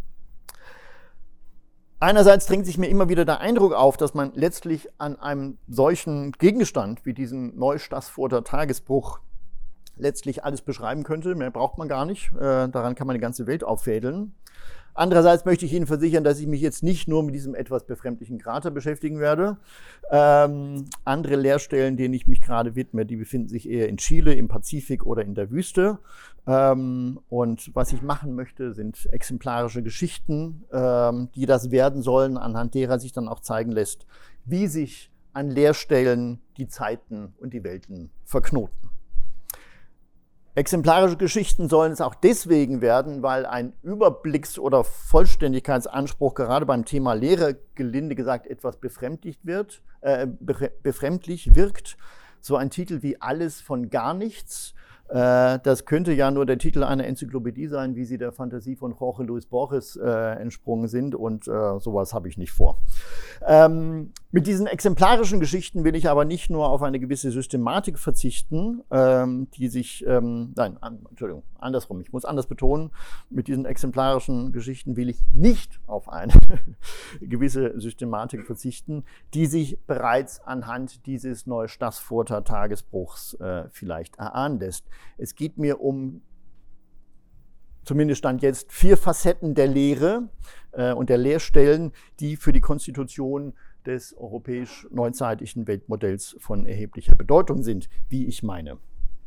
Einerseits drängt sich mir immer wieder der Eindruck auf, dass man letztlich an einem solchen Gegenstand wie diesem Neustassfurter Tagesbruch letztlich alles beschreiben könnte. Mehr braucht man gar nicht. Äh, daran kann man die ganze Welt auffädeln. Andererseits möchte ich Ihnen versichern, dass ich mich jetzt nicht nur mit diesem etwas befremdlichen Krater beschäftigen werde. Ähm, andere Leerstellen, denen ich mich gerade widme, die befinden sich eher in Chile, im Pazifik oder in der Wüste. Ähm, und was ich machen möchte, sind exemplarische Geschichten, ähm, die das werden sollen, anhand derer sich dann auch zeigen lässt, wie sich an Leerstellen die Zeiten und die Welten verknoten. Exemplarische Geschichten sollen es auch deswegen werden, weil ein Überblicks- oder Vollständigkeitsanspruch gerade beim Thema Lehre, gelinde gesagt, etwas befremdlich wird, äh, befremdlich wirkt. So ein Titel wie Alles von gar nichts, äh, das könnte ja nur der Titel einer Enzyklopädie sein, wie sie der Fantasie von Jorge Luis Borges äh, entsprungen sind, und äh, sowas habe ich nicht vor. Ähm, mit diesen exemplarischen Geschichten will ich aber nicht nur auf eine gewisse Systematik verzichten, ähm, die sich, ähm, nein, an, Entschuldigung, andersrum, ich muss anders betonen, mit diesen exemplarischen Geschichten will ich nicht auf eine gewisse Systematik verzichten, die sich bereits anhand dieses Neustassfurter Tagesbruchs äh, vielleicht erahnen lässt. Es geht mir um, zumindest Stand jetzt, vier Facetten der Lehre äh, und der Lehrstellen, die für die Konstitution des europäisch-neuzeitlichen Weltmodells von erheblicher Bedeutung sind, wie ich meine.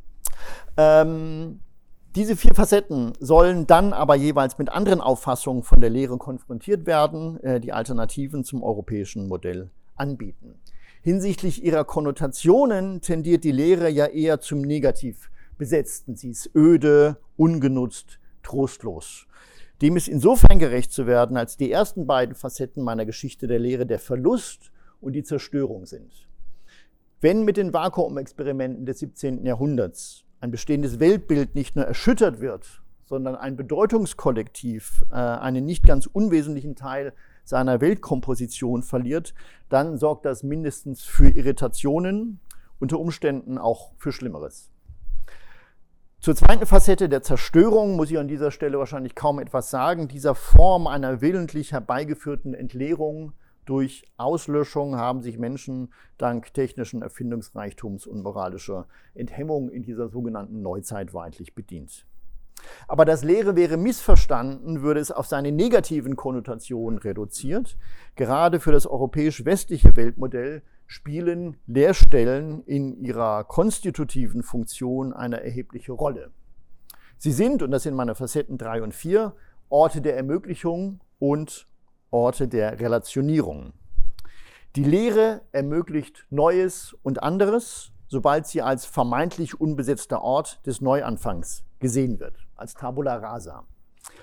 Ähm, diese vier Facetten sollen dann aber jeweils mit anderen Auffassungen von der Lehre konfrontiert werden, äh, die Alternativen zum europäischen Modell anbieten. Hinsichtlich ihrer Konnotationen tendiert die Lehre ja eher zum Negativ besetzten. Sie ist öde, ungenutzt, trostlos. Dem ist insofern gerecht zu werden, als die ersten beiden Facetten meiner Geschichte der Lehre der Verlust und die Zerstörung sind. Wenn mit den Vakuumexperimenten des siebzehnten Jahrhunderts ein bestehendes Weltbild nicht nur erschüttert wird, sondern ein Bedeutungskollektiv äh, einen nicht ganz unwesentlichen Teil seiner Weltkomposition verliert, dann sorgt das mindestens für Irritationen, unter Umständen auch für Schlimmeres. Zur zweiten Facette der Zerstörung muss ich an dieser Stelle wahrscheinlich kaum etwas sagen. Dieser Form einer willentlich herbeigeführten Entleerung durch Auslöschung haben sich Menschen dank technischen Erfindungsreichtums und moralischer Enthemmung in dieser sogenannten Neuzeit weitlich bedient. Aber das Leere wäre missverstanden, würde es auf seine negativen Konnotationen reduziert. Gerade für das europäisch-westliche Weltmodell spielen Leerstellen in ihrer konstitutiven Funktion eine erhebliche Rolle. Sie sind, und das sind meine Facetten drei und vier, Orte der Ermöglichung und Orte der Relationierung. Die Lehre ermöglicht Neues und anderes, sobald sie als vermeintlich unbesetzter Ort des Neuanfangs gesehen wird, als Tabula rasa.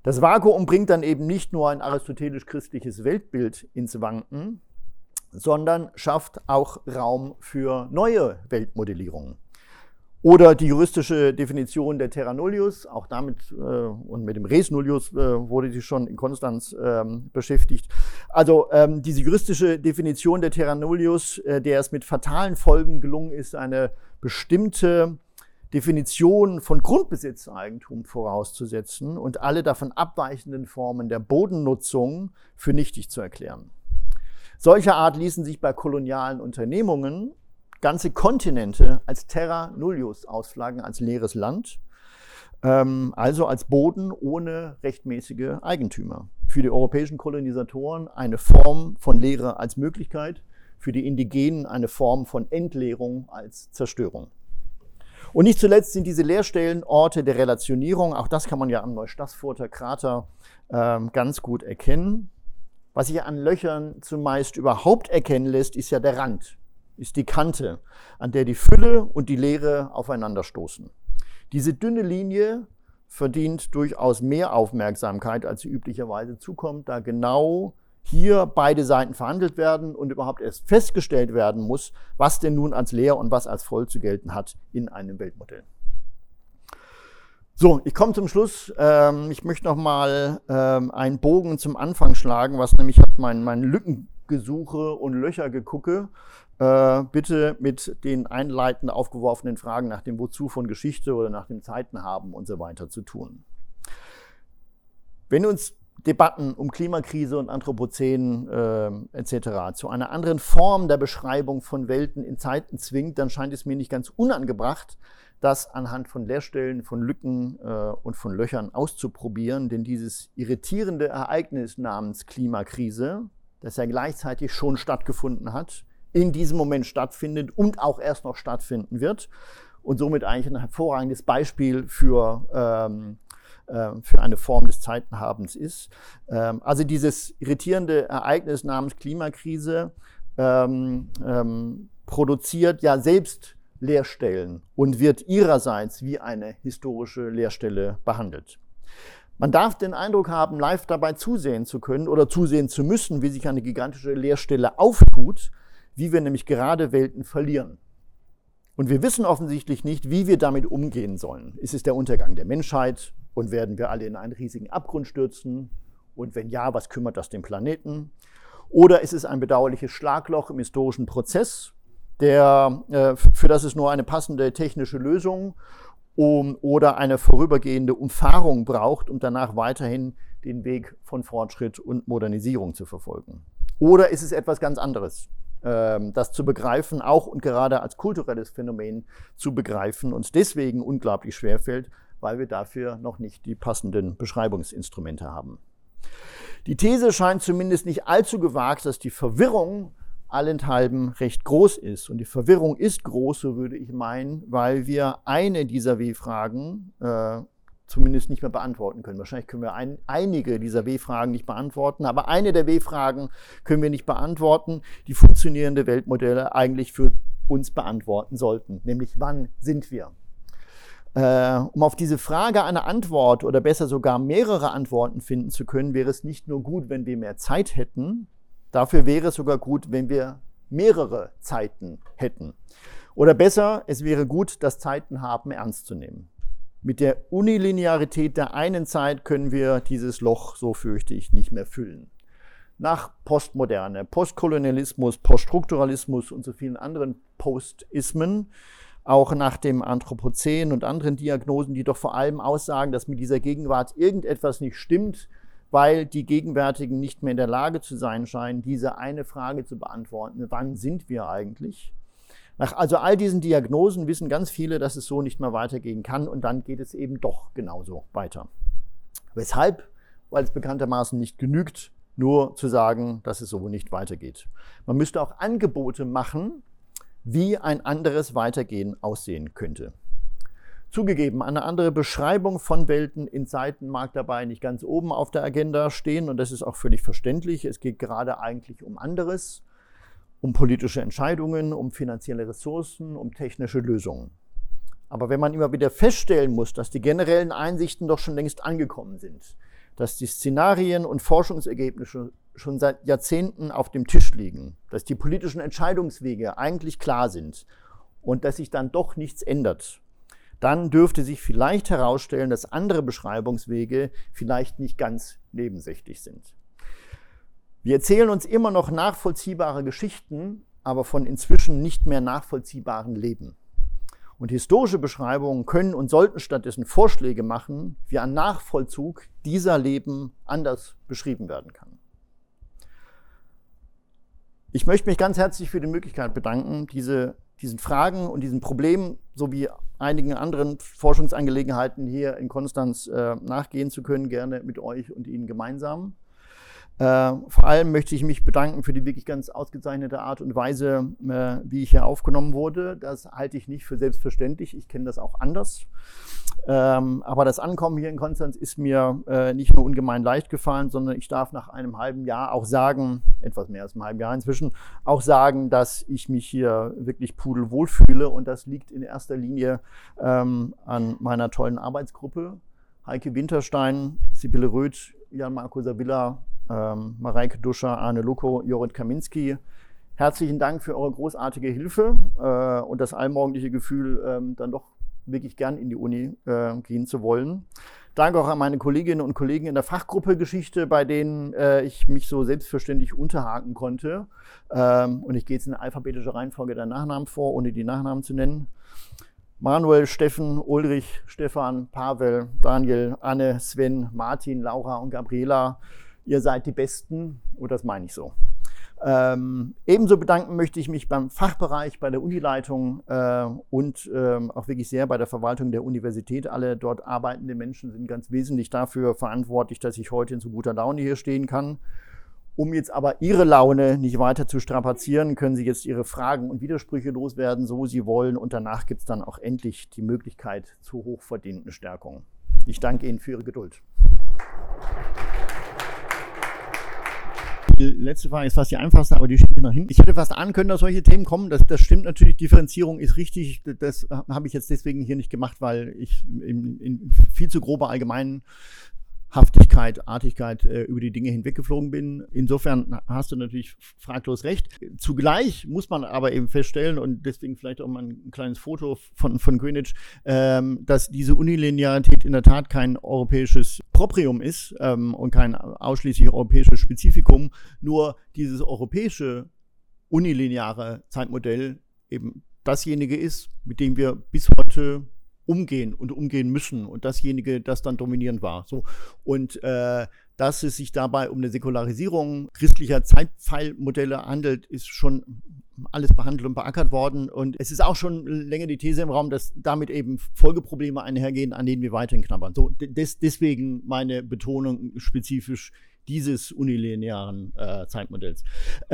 Das Vakuum bringt dann eben nicht nur ein aristotelisch-christliches Weltbild ins Wanken, sondern schafft auch Raum für neue Weltmodellierungen. Oder die juristische Definition der Terra Nullius, auch damit äh, und mit dem Res Nullius äh, wurde sie schon in Konstanz ähm, beschäftigt. Also ähm, diese juristische Definition der Terra Nullius, äh, der es mit fatalen Folgen gelungen ist, eine bestimmte Definition von Grundbesitzeigentum vorauszusetzen und alle davon abweichenden Formen der Bodennutzung für nichtig zu erklären. Solcher Art ließen sich bei kolonialen Unternehmungen ganze Kontinente als Terra Nullius ausflaggen, als leeres Land, ähm, also als Boden ohne rechtmäßige Eigentümer. Für die europäischen Kolonisatoren eine Form von Leere als Möglichkeit, für die Indigenen eine Form von Entleerung als Zerstörung. Und nicht zuletzt sind diese Leerstellen Orte der Relationierung, auch das kann man ja am Neustassfurter Krater ähm, ganz gut erkennen. Was sich an Löchern zumeist überhaupt erkennen lässt, ist ja der Rand, ist die Kante, an der die Fülle und die Leere aufeinanderstoßen. Diese dünne Linie verdient durchaus mehr Aufmerksamkeit, als sie üblicherweise zukommt, da genau hier beide Seiten verhandelt werden und überhaupt erst festgestellt werden muss, was denn nun als leer und was als voll zu gelten hat in einem Weltmodell. So, ich komme zum Schluss. Ähm, ich möchte noch mal ähm, einen Bogen zum Anfang schlagen, was nämlich hat mein, mein Lückengesuche und Löchergegucke äh, bitte mit den einleitend aufgeworfenen Fragen nach dem Wozu von Geschichte oder nach dem Zeitenhaben und so weiter zu tun. Wenn uns Debatten um Klimakrise und Anthropozän äh, et cetera zu einer anderen Form der Beschreibung von Welten in Zeiten zwingt, dann scheint es mir nicht ganz unangebracht, das anhand von Leerstellen, von Lücken äh, und von Löchern auszuprobieren, denn dieses irritierende Ereignis namens Klimakrise, das ja gleichzeitig schon stattgefunden hat, in diesem Moment stattfindet und auch erst noch stattfinden wird und somit eigentlich ein hervorragendes Beispiel für ähm, für eine Form des Zeitenhabens ist. Also dieses irritierende Ereignis namens Klimakrise ähm, ähm, produziert ja selbst Leerstellen und wird ihrerseits wie eine historische Leerstelle behandelt. Man darf den Eindruck haben, live dabei zusehen zu können oder zusehen zu müssen, wie sich eine gigantische Leerstelle auftut, wie wir nämlich gerade Welten verlieren. Und wir wissen offensichtlich nicht, wie wir damit umgehen sollen. Ist es der Untergang der Menschheit? Und werden wir alle in einen riesigen Abgrund stürzen? Und wenn ja, was kümmert das den Planeten? Oder ist es ein bedauerliches Schlagloch im historischen Prozess, der, äh, für das es nur eine passende technische Lösung um, oder eine vorübergehende Umfahrung braucht, um danach weiterhin den Weg von Fortschritt und Modernisierung zu verfolgen? Oder ist es etwas ganz anderes, äh, das zu begreifen, auch und gerade als kulturelles Phänomen zu begreifen, uns deswegen unglaublich schwerfällt, weil wir dafür noch nicht die passenden Beschreibungsinstrumente haben. Die These scheint zumindest nicht allzu gewagt, dass die Verwirrung allenthalben recht groß ist. Und die Verwirrung ist groß, so würde ich meinen, weil wir eine dieser W-Fragen äh, zumindest nicht mehr beantworten können. Wahrscheinlich können wir ein, einige dieser W-Fragen nicht beantworten, aber eine der W-Fragen können wir nicht beantworten, die funktionierende Weltmodelle eigentlich für uns beantworten sollten, nämlich wann sind wir? Um auf diese Frage eine Antwort oder besser sogar mehrere Antworten finden zu können, wäre es nicht nur gut, wenn wir mehr Zeit hätten, dafür wäre es sogar gut, wenn wir mehrere Zeiten hätten. Oder besser, es wäre gut, das Zeitenhaben ernst zu nehmen. Mit der Unilinearität der einen Zeit können wir dieses Loch, so fürchte ich, nicht mehr füllen. Nach Postmoderne, Postkolonialismus, Poststrukturalismus und so vielen anderen Postismen, auch nach dem Anthropozän und anderen Diagnosen, die doch vor allem aussagen, dass mit dieser Gegenwart irgendetwas nicht stimmt, weil die Gegenwärtigen nicht mehr in der Lage zu sein scheinen, diese eine Frage zu beantworten: Wann sind wir eigentlich? Nach also all diesen Diagnosen wissen ganz viele, dass es so nicht mehr weitergehen kann, und dann geht es eben doch genauso weiter. Weshalb? Weil es bekanntermaßen nicht genügt, nur zu sagen, dass es so nicht weitergeht. Man müsste auch Angebote machen, wie ein anderes Weitergehen aussehen könnte. Zugegeben, eine andere Beschreibung von Welten in Zeiten mag dabei nicht ganz oben auf der Agenda stehen, und das ist auch völlig verständlich. Es geht gerade eigentlich um anderes, um politische Entscheidungen, um finanzielle Ressourcen, um technische Lösungen. Aber wenn man immer wieder feststellen muss, dass die generellen Einsichten doch schon längst angekommen sind, dass die Szenarien und Forschungsergebnisse schon seit Jahrzehnten auf dem Tisch liegen, dass die politischen Entscheidungswege eigentlich klar sind und dass sich dann doch nichts ändert, dann dürfte sich vielleicht herausstellen, dass andere Beschreibungswege vielleicht nicht ganz nebensächlich sind. Wir erzählen uns immer noch nachvollziehbare Geschichten, aber von inzwischen nicht mehr nachvollziehbaren Leben. Und historische Beschreibungen können und sollten stattdessen Vorschläge machen, wie ein Nachvollzug dieser Leben anders beschrieben werden kann. Ich möchte mich ganz herzlich für die Möglichkeit bedanken, diese, diesen Fragen und diesen Problemen sowie einigen anderen Forschungsangelegenheiten hier in Konstanz äh, nachgehen zu können, gerne mit euch und Ihnen gemeinsam. Äh, vor allem möchte ich mich bedanken für die wirklich ganz ausgezeichnete Art und Weise, äh, wie ich hier aufgenommen wurde. Das halte ich nicht für selbstverständlich. Ich kenne das auch anders. Ähm, aber das Ankommen hier in Konstanz ist mir äh, nicht nur ungemein leicht gefallen, sondern ich darf nach einem halben Jahr auch sagen, etwas mehr als einem halben Jahr inzwischen, auch sagen, dass ich mich hier wirklich pudelwohl fühle. Und das liegt in erster Linie ähm, an meiner tollen Arbeitsgruppe. Heike Winterstein, Sibylle Röth, Jan-Marco Savilla, Ähm, Mareike Duscher, Arne Lucko, Jorrit Kaminski. Herzlichen Dank für eure großartige Hilfe äh, und das allmorgendliche Gefühl, ähm, dann doch wirklich gern in die Uni äh, gehen zu wollen. Danke auch an meine Kolleginnen und Kollegen in der Fachgruppe Geschichte, bei denen äh, ich mich so selbstverständlich unterhaken konnte. Ähm, und ich gehe jetzt in alphabetischer Reihenfolge der Nachnamen vor, ohne die Nachnamen zu nennen. Manuel, Steffen, Ulrich, Stefan, Pavel, Daniel, Anne, Sven, Martin, Laura und Gabriela. Ihr seid die Besten, und das meine ich so. Ähm, ebenso bedanken möchte ich mich beim Fachbereich, bei der Unileitung äh, und ähm, auch wirklich sehr bei der Verwaltung der Universität. Alle dort arbeitenden Menschen sind ganz wesentlich dafür verantwortlich, dass ich heute in so guter Laune hier stehen kann. Um jetzt aber Ihre Laune nicht weiter zu strapazieren, können Sie jetzt Ihre Fragen und Widersprüche loswerden, so Sie wollen. Und danach gibt es dann auch endlich die Möglichkeit zur hochverdienten Stärkung. Ich danke Ihnen für Ihre Geduld. Die letzte Frage ist fast die einfachste, aber die steht noch hin. Ich hätte fast ahnen können, dass solche Themen kommen. Das, das stimmt natürlich, Differenzierung ist richtig. Das habe ich jetzt deswegen hier nicht gemacht, weil ich in, in viel zu grober Allgemeinhaftigkeit, Artigkeit äh, über die Dinge hinweggeflogen bin. Insofern hast du natürlich fraglos recht. Zugleich muss man aber eben feststellen, und deswegen vielleicht auch mal ein kleines Foto von, von Greenwich, ähm, dass diese Unilinearität in der Tat kein europäisches Proprium ist ähm, und kein ausschließlich europäisches Spezifikum. Nur dieses europäische unilineare Zeitmodell eben dasjenige ist, mit dem wir bis heute umgehen und umgehen müssen und dasjenige, das dann dominierend war. So. Und äh, dass es sich dabei um eine Säkularisierung christlicher Zeitpfeilmodelle handelt, ist schon alles behandelt und beackert worden. Und es ist auch schon länger die These im Raum, dass damit eben Folgeprobleme einhergehen, an denen wir weiterhin knabbern. So, des, deswegen meine Betonung spezifisch dieses unilinearen äh, Zeitmodells.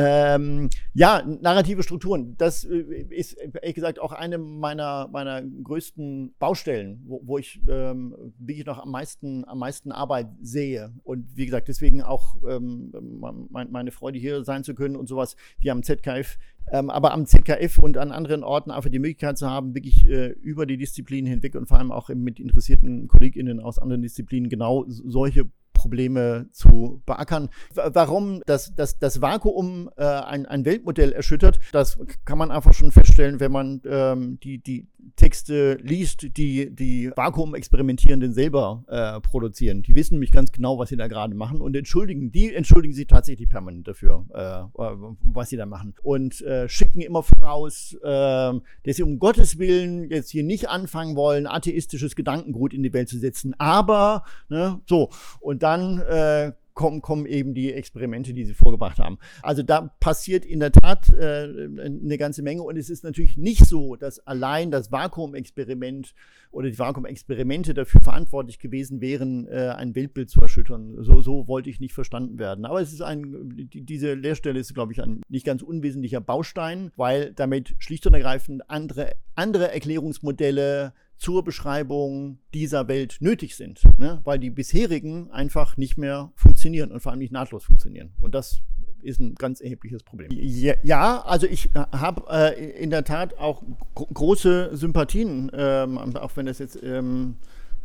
Ähm, ja, narrative Strukturen, das äh, ist ehrlich gesagt auch eine meiner, meiner größten Baustellen, wo, wo ich ähm, wirklich noch am meisten, am meisten Arbeit sehe. Und wie gesagt, deswegen auch ähm, mein, meine Freude, hier sein zu können und sowas wie am Z K F. Ähm, aber am Z K F und an anderen Orten einfach die Möglichkeit zu haben, wirklich äh, über die Disziplinen hinweg und vor allem auch mit interessierten KollegInnen aus anderen Disziplinen genau solche Probleme zu beackern. Warum das, das, das Vakuum äh, ein, ein Weltmodell erschüttert, das kann man einfach schon feststellen, wenn man ähm, die, die Texte liest, die die Vakuum-Experimentierenden selber äh, produzieren. Die wissen nämlich ganz genau, was sie da gerade machen und entschuldigen, die entschuldigen sich tatsächlich permanent dafür, äh, was sie da machen. Und äh, schicken immer voraus, äh, dass sie um Gottes Willen jetzt hier nicht anfangen wollen, atheistisches Gedankengut in die Welt zu setzen. Aber, ne, so, und dann äh, kommen, kommen eben die Experimente, die sie vorgebracht haben. Also da passiert in der Tat äh, eine ganze Menge und es ist natürlich nicht so, dass allein das Vakuum-Experiment oder die Vakuum-Experimente dafür verantwortlich gewesen wären, äh, ein Weltbild zu erschüttern. So, so wollte ich nicht verstanden werden. Aber es ist ein, die, diese Leerstelle ist, glaube ich, ein nicht ganz unwesentlicher Baustein, weil damit schlicht und ergreifend andere, andere Erklärungsmodelle zur Beschreibung dieser Welt nötig sind, ne? Weil die bisherigen einfach nicht mehr funktionieren und vor allem nicht nahtlos funktionieren. Und das ist ein ganz erhebliches Problem. Ja, ja, also ich habe äh, in der Tat auch gro- große Sympathien, ähm, auch wenn das jetzt ähm,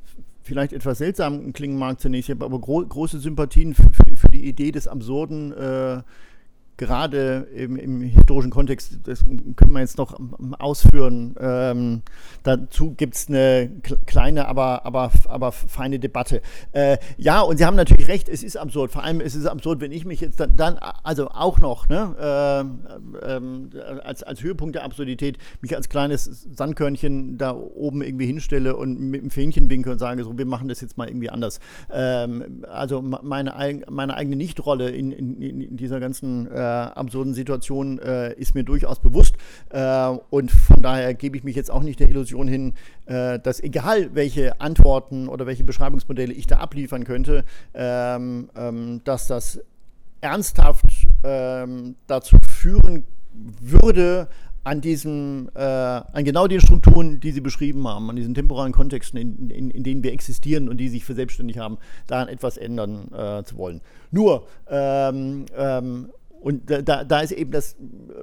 vielleicht etwas seltsam klingen mag zunächst, ich habe aber gro große Sympathien für, für, für die Idee des Absurden, äh, gerade im, im historischen Kontext, das können wir jetzt noch ausführen. Ähm, dazu gibt es eine kleine, aber, aber, aber feine Debatte. Äh, ja, und Sie haben natürlich recht, es ist absurd. Vor allem ist es absurd, wenn ich mich jetzt dann, dann also auch noch, ne, äh, äh, als, als Höhepunkt der Absurdität, mich als kleines Sandkörnchen da oben irgendwie hinstelle und mit dem Fähnchen winke und sage, so, wir machen das jetzt mal irgendwie anders. Ähm, also meine, meine eigene Nichtrolle in, in, in dieser ganzen äh, absurden Situation äh, ist mir durchaus bewusst äh, und von daher gebe ich mich jetzt auch nicht der Illusion hin, äh, dass egal welche Antworten oder welche Beschreibungsmodelle ich da abliefern könnte, ähm, ähm, dass das ernsthaft ähm, dazu führen würde, an diesen, äh, an genau den Strukturen, die Sie beschrieben haben, an diesen temporalen Kontexten, in, in, in denen wir existieren und die sich verselbstständigt haben, daran etwas ändern äh, zu wollen. Nur, ähm, ähm, und da, da ist eben das,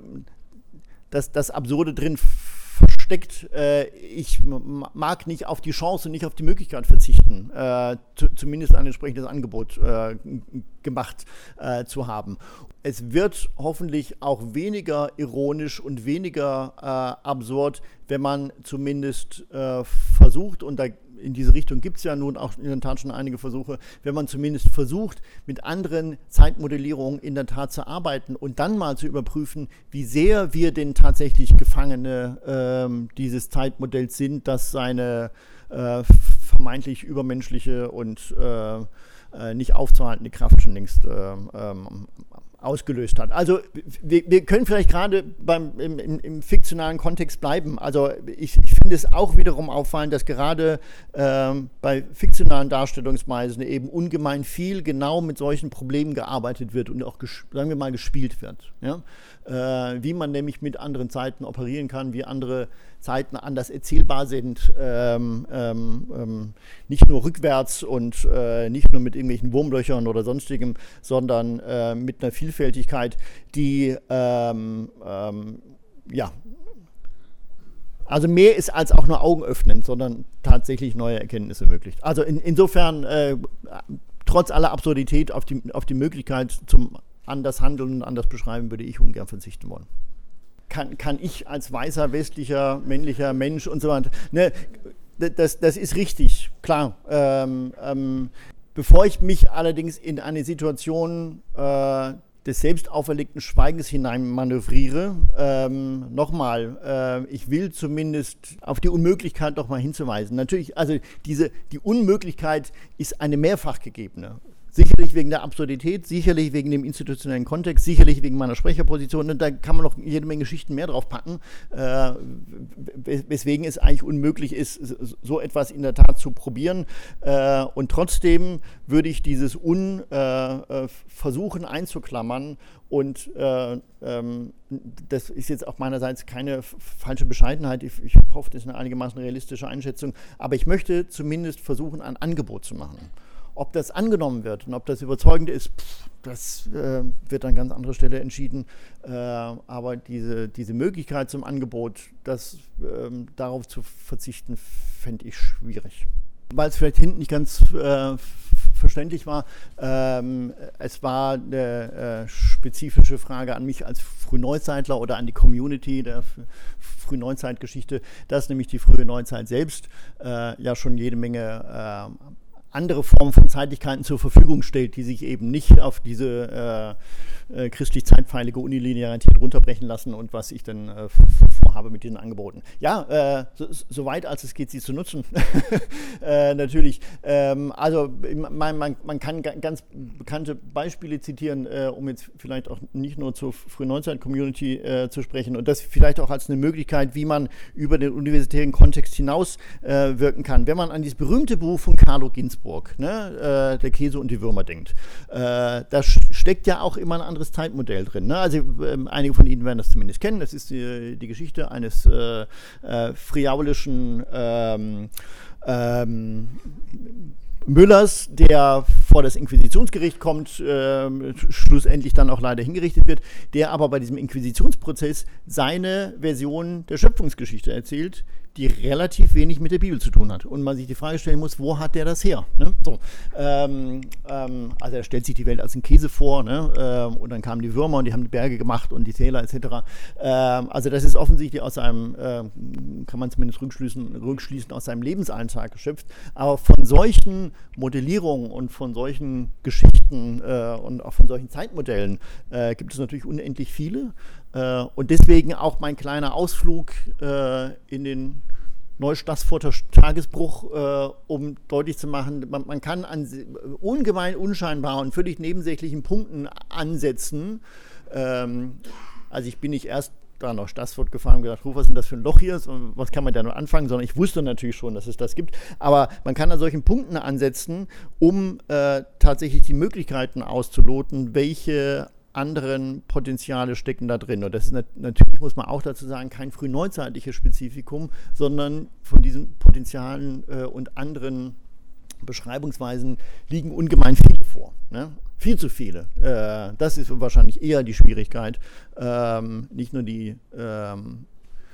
das, das Absurde drin versteckt. Äh, ich mag nicht auf die Chance und nicht auf die Möglichkeit verzichten, äh, zu, zumindest ein entsprechendes Angebot äh, gemacht äh, zu haben. Es wird hoffentlich auch weniger ironisch und weniger äh, absurd, wenn man zumindest äh, versucht, und da in diese Richtung gibt es ja nun auch in der Tat schon einige Versuche, wenn man zumindest versucht, mit anderen Zeitmodellierungen in der Tat zu arbeiten und dann mal zu überprüfen, wie sehr wir denn tatsächlich Gefangene äh, dieses Zeitmodells sind, das seine äh, vermeintlich übermenschliche und äh, äh, nicht aufzuhaltende Kraft schon längst äh, ähm, ausgelöst hat. Also wir, wir können vielleicht gerade beim im, im, im fiktionalen Kontext bleiben. Also ich, ich finde es auch wiederum auffallend, dass gerade ähm, bei fiktionalen Darstellungsweisen eben ungemein viel genau mit solchen Problemen gearbeitet wird und auch, sagen wir mal, gespielt wird. Ja? Äh, wie man nämlich mit anderen Zeiten operieren kann, wie andere Zeiten anders erzählbar sind, ähm, ähm, nicht nur rückwärts und äh, nicht nur mit irgendwelchen Wurmlöchern oder sonstigem, sondern äh, mit einer Vielfältigkeit, die ähm, ähm, ja, also mehr ist als auch nur Augen öffnen, sondern tatsächlich neue Erkenntnisse ermöglicht. Also in, insofern, äh, trotz aller Absurdität auf die, auf die Möglichkeit zum anders handeln und anders beschreiben, würde ich ungern verzichten wollen. Kann, kann ich als weißer, westlicher, männlicher Mensch und so weiter, ne, das, das ist richtig, klar. Ähm, ähm, bevor ich mich allerdings in eine Situation äh, des selbst auferlegten Schweigens hinein manövriere, ähm, nochmal, äh, ich will zumindest auf die Unmöglichkeit noch mal hinzuweisen. Natürlich, also diese, die Unmöglichkeit ist eine mehrfach gegebene. Sicherlich wegen der Absurdität, sicherlich wegen dem institutionellen Kontext, sicherlich wegen meiner Sprecherposition. Und da kann man noch jede Menge Geschichten mehr drauf packen, äh, weswegen es eigentlich unmöglich ist, so etwas in der Tat zu probieren. Äh, und trotzdem würde ich dieses Un äh, versuchen einzuklammern. Und äh, ähm, das ist jetzt auch meinerseits keine falsche Bescheidenheit. Ich, ich hoffe, das ist eine einigermaßen realistische Einschätzung. Aber ich möchte zumindest versuchen, ein Angebot zu machen. Ob das angenommen wird und ob das überzeugend ist, pff, das äh, wird an ganz anderer Stelle entschieden. Äh, aber diese, diese Möglichkeit zum Angebot, das, äh, darauf zu verzichten, fände ich schwierig. Weil es vielleicht hinten nicht ganz äh, verständlich war, ähm, es war eine äh, spezifische Frage an mich als Frühneuzeitler oder an die Community der Frühneuzeitgeschichte, dass nämlich die frühe Neuzeit selbst äh, ja schon jede Menge äh, andere Formen von Zeitlichkeiten zur Verfügung stellt, die sich eben nicht auf diese äh, äh, christlich-zeitpfeilige Unilinearität runterbrechen lassen und was ich dann äh, vorhabe mit diesen Angeboten. Ja, äh, so, so weit als es geht, sie zu nutzen, äh, natürlich. Ähm, also man, man, man kann ganz bekannte Beispiele zitieren, äh, um jetzt vielleicht auch nicht nur zur Frühneuzeit-Community äh, zu sprechen und das vielleicht auch als eine Möglichkeit, wie man über den universitären Kontext hinaus äh, wirken kann. Wenn man an dieses berühmte Buch von Carlo Ginzburg, Ne, äh, der Käse und die Würmer denkt. Äh, da steckt ja auch immer ein anderes Zeitmodell drin. Ne? Also äh, einige von Ihnen werden das zumindest kennen. Das ist die, die Geschichte eines äh, äh, friaulischen ähm, ähm, Müllers, der vor das Inquisitionsgericht kommt, äh, schlussendlich dann auch leider hingerichtet wird, der aber bei diesem Inquisitionsprozess seine Version der Schöpfungsgeschichte erzählt, die relativ wenig mit der Bibel zu tun hat. Und man sich die Frage stellen muss, wo hat der das her? Ne? So, ähm, ähm, also er stellt sich die Welt als einen Käse vor, ne? ähm, und dann kamen die Würmer und die haben die Berge gemacht und die Täler et cetera. Ähm, also das ist offensichtlich aus seinem, äh, kann man zumindest rückschließen, rückschließen, aus seinem Lebensalltag geschöpft. Aber von solchen Modellierungen und von solchen Geschichten äh, und auch von solchen Zeitmodellen äh, gibt es natürlich unendlich viele. Äh, und deswegen auch mein kleiner Ausflug äh, in den Neustassfurter Tagesbruch, äh, um deutlich zu machen, man, man kann an ungemein unscheinbaren und völlig nebensächlichen Punkten ansetzen. Ähm, also ich bin nicht erst da nach Stassfurt gefahren und gedacht, was ist denn das für ein Loch hier? Was kann man da nur anfangen? Sondern ich wusste natürlich schon, dass es das gibt. Aber man kann an solchen Punkten ansetzen, um äh, tatsächlich die Möglichkeiten auszuloten, welche anderen Potenziale stecken da drin. Und das ist nat- natürlich, muss man auch dazu sagen, kein frühneuzeitliches Spezifikum, sondern von diesen Potenzialen äh, und anderen Beschreibungsweisen liegen ungemein viele vor. Ne? Viel zu viele. Äh, das ist wahrscheinlich eher die Schwierigkeit. Ähm, nicht nur die ähm,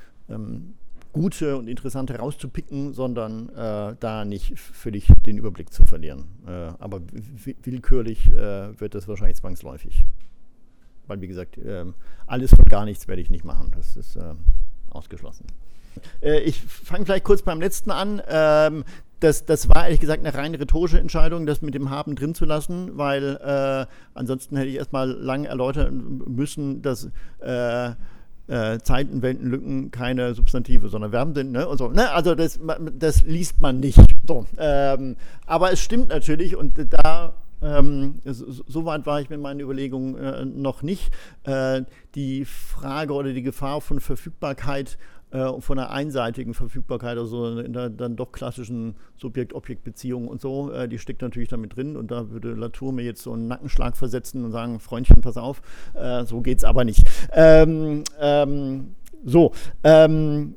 ähm, gute und interessante rauszupicken, sondern äh, da nicht völlig den Überblick zu verlieren. Äh, aber w- willkürlich äh, wird das wahrscheinlich zwangsläufig. Weil, wie gesagt, äh, alles von gar nichts werde ich nicht machen. Das ist äh, ausgeschlossen. Äh, ich fange vielleicht kurz beim letzten an. Ähm, das, das war ehrlich gesagt eine rein rhetorische Entscheidung, das mit dem Haben drin zu lassen, weil äh, ansonsten hätte ich erstmal lange erläutern müssen, dass äh, äh, Zeiten, Welten, Lücken keine Substantive, sondern Verben sind. Ne? Und so, ne? Also das, das liest man nicht. So, ähm, aber es stimmt natürlich und da Ähm, so, so weit war ich mit meinen Überlegungen äh, noch nicht. Äh, die Frage oder die Gefahr von Verfügbarkeit, äh, von einer einseitigen Verfügbarkeit, also in der dann doch klassischen Subjekt-Objekt-Beziehung und so, äh, die steckt natürlich damit drin. Und da würde Latour mir jetzt so einen Nackenschlag versetzen und sagen, Freundchen, pass auf, äh, so geht's aber nicht. Ähm, ähm, so, ähm,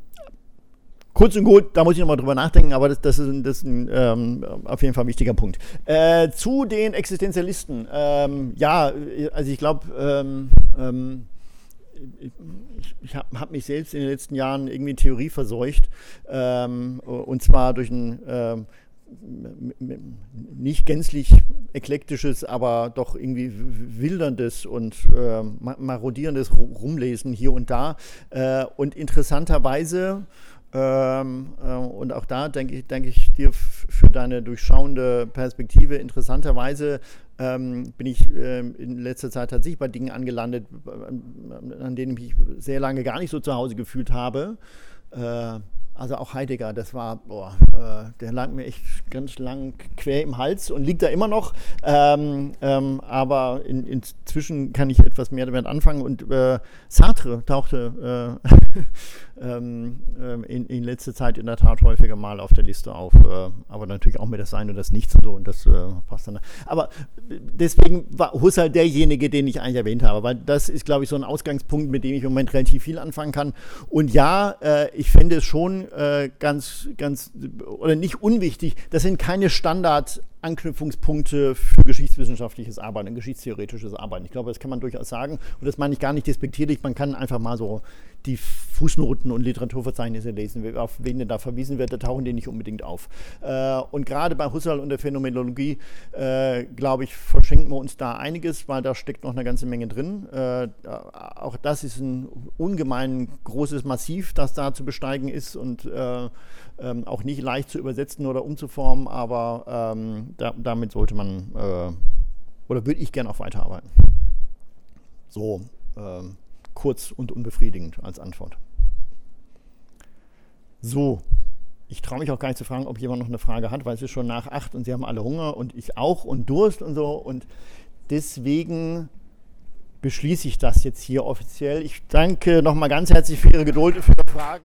Kurz und gut, da muss ich nochmal drüber nachdenken, aber das, das ist, ein, das ist ein, ähm, auf jeden Fall ein wichtiger Punkt. Äh, zu den Existenzialisten. Ähm, ja, also ich glaube, ähm, ähm, ich, ich habe hab mich selbst in den letzten Jahren irgendwie in Theorie verseucht. Ähm, und zwar durch ein ähm, nicht gänzlich eklektisches, aber doch irgendwie wilderndes und äh, marodierendes Rumlesen hier und da. Äh, und interessanterweise Ähm, äh, und auch da denke ich, denke ich dir f- für deine durchschauende Perspektive, interessanterweise ähm, bin ich äh, in letzter Zeit tatsächlich bei Dingen angelandet, äh, an denen ich mich sehr lange gar nicht so zu Hause gefühlt habe. Äh, also auch Heidegger, das war, boah, äh, der lag mir echt ganz lang quer im Hals und liegt da immer noch. Ähm, ähm, aber in, inzwischen kann ich etwas mehr damit anfangen. Und äh, Sartre tauchte äh, ähm, in, in letzter Zeit in der Tat häufiger mal auf der Liste auf. Äh, aber natürlich auch mit das Sein und das Nichts und so. Und das äh, passt dann. Aber deswegen war Husserl derjenige, den ich eigentlich erwähnt habe. Weil das ist, glaube ich, so ein Ausgangspunkt, mit dem ich im Moment relativ viel anfangen kann. Und ja, äh, ich fände es schon Äh, ganz, ganz, oder nicht unwichtig, das sind keine Standard-Anknüpfungspunkte für geschichtswissenschaftliches Arbeiten, und geschichtstheoretisches Arbeiten. Ich glaube, das kann man durchaus sagen und das meine ich gar nicht despektierlich, man kann einfach mal so die Fußnoten und Literaturverzeichnisse lesen, auf wen denn da verwiesen wird, da tauchen die nicht unbedingt auf. Äh, und gerade bei Husserl und der Phänomenologie, äh, glaube ich, verschenken wir uns da einiges, weil da steckt noch eine ganze Menge drin. Äh, auch das ist ein ungemein großes Massiv, das da zu besteigen ist und äh, ähm, auch nicht leicht zu übersetzen oder umzuformen, aber ähm, da, damit sollte man, äh, oder würde ich gerne auch weiterarbeiten. So, ähm, kurz und unbefriedigend als Antwort. So, ich traue mich auch gar nicht zu fragen, ob jemand noch eine Frage hat, weil es ist schon nach acht und Sie haben alle Hunger und ich auch und Durst und so und deswegen beschließe ich das jetzt hier offiziell. Ich danke nochmal ganz herzlich für Ihre Geduld und für Ihre Fragen.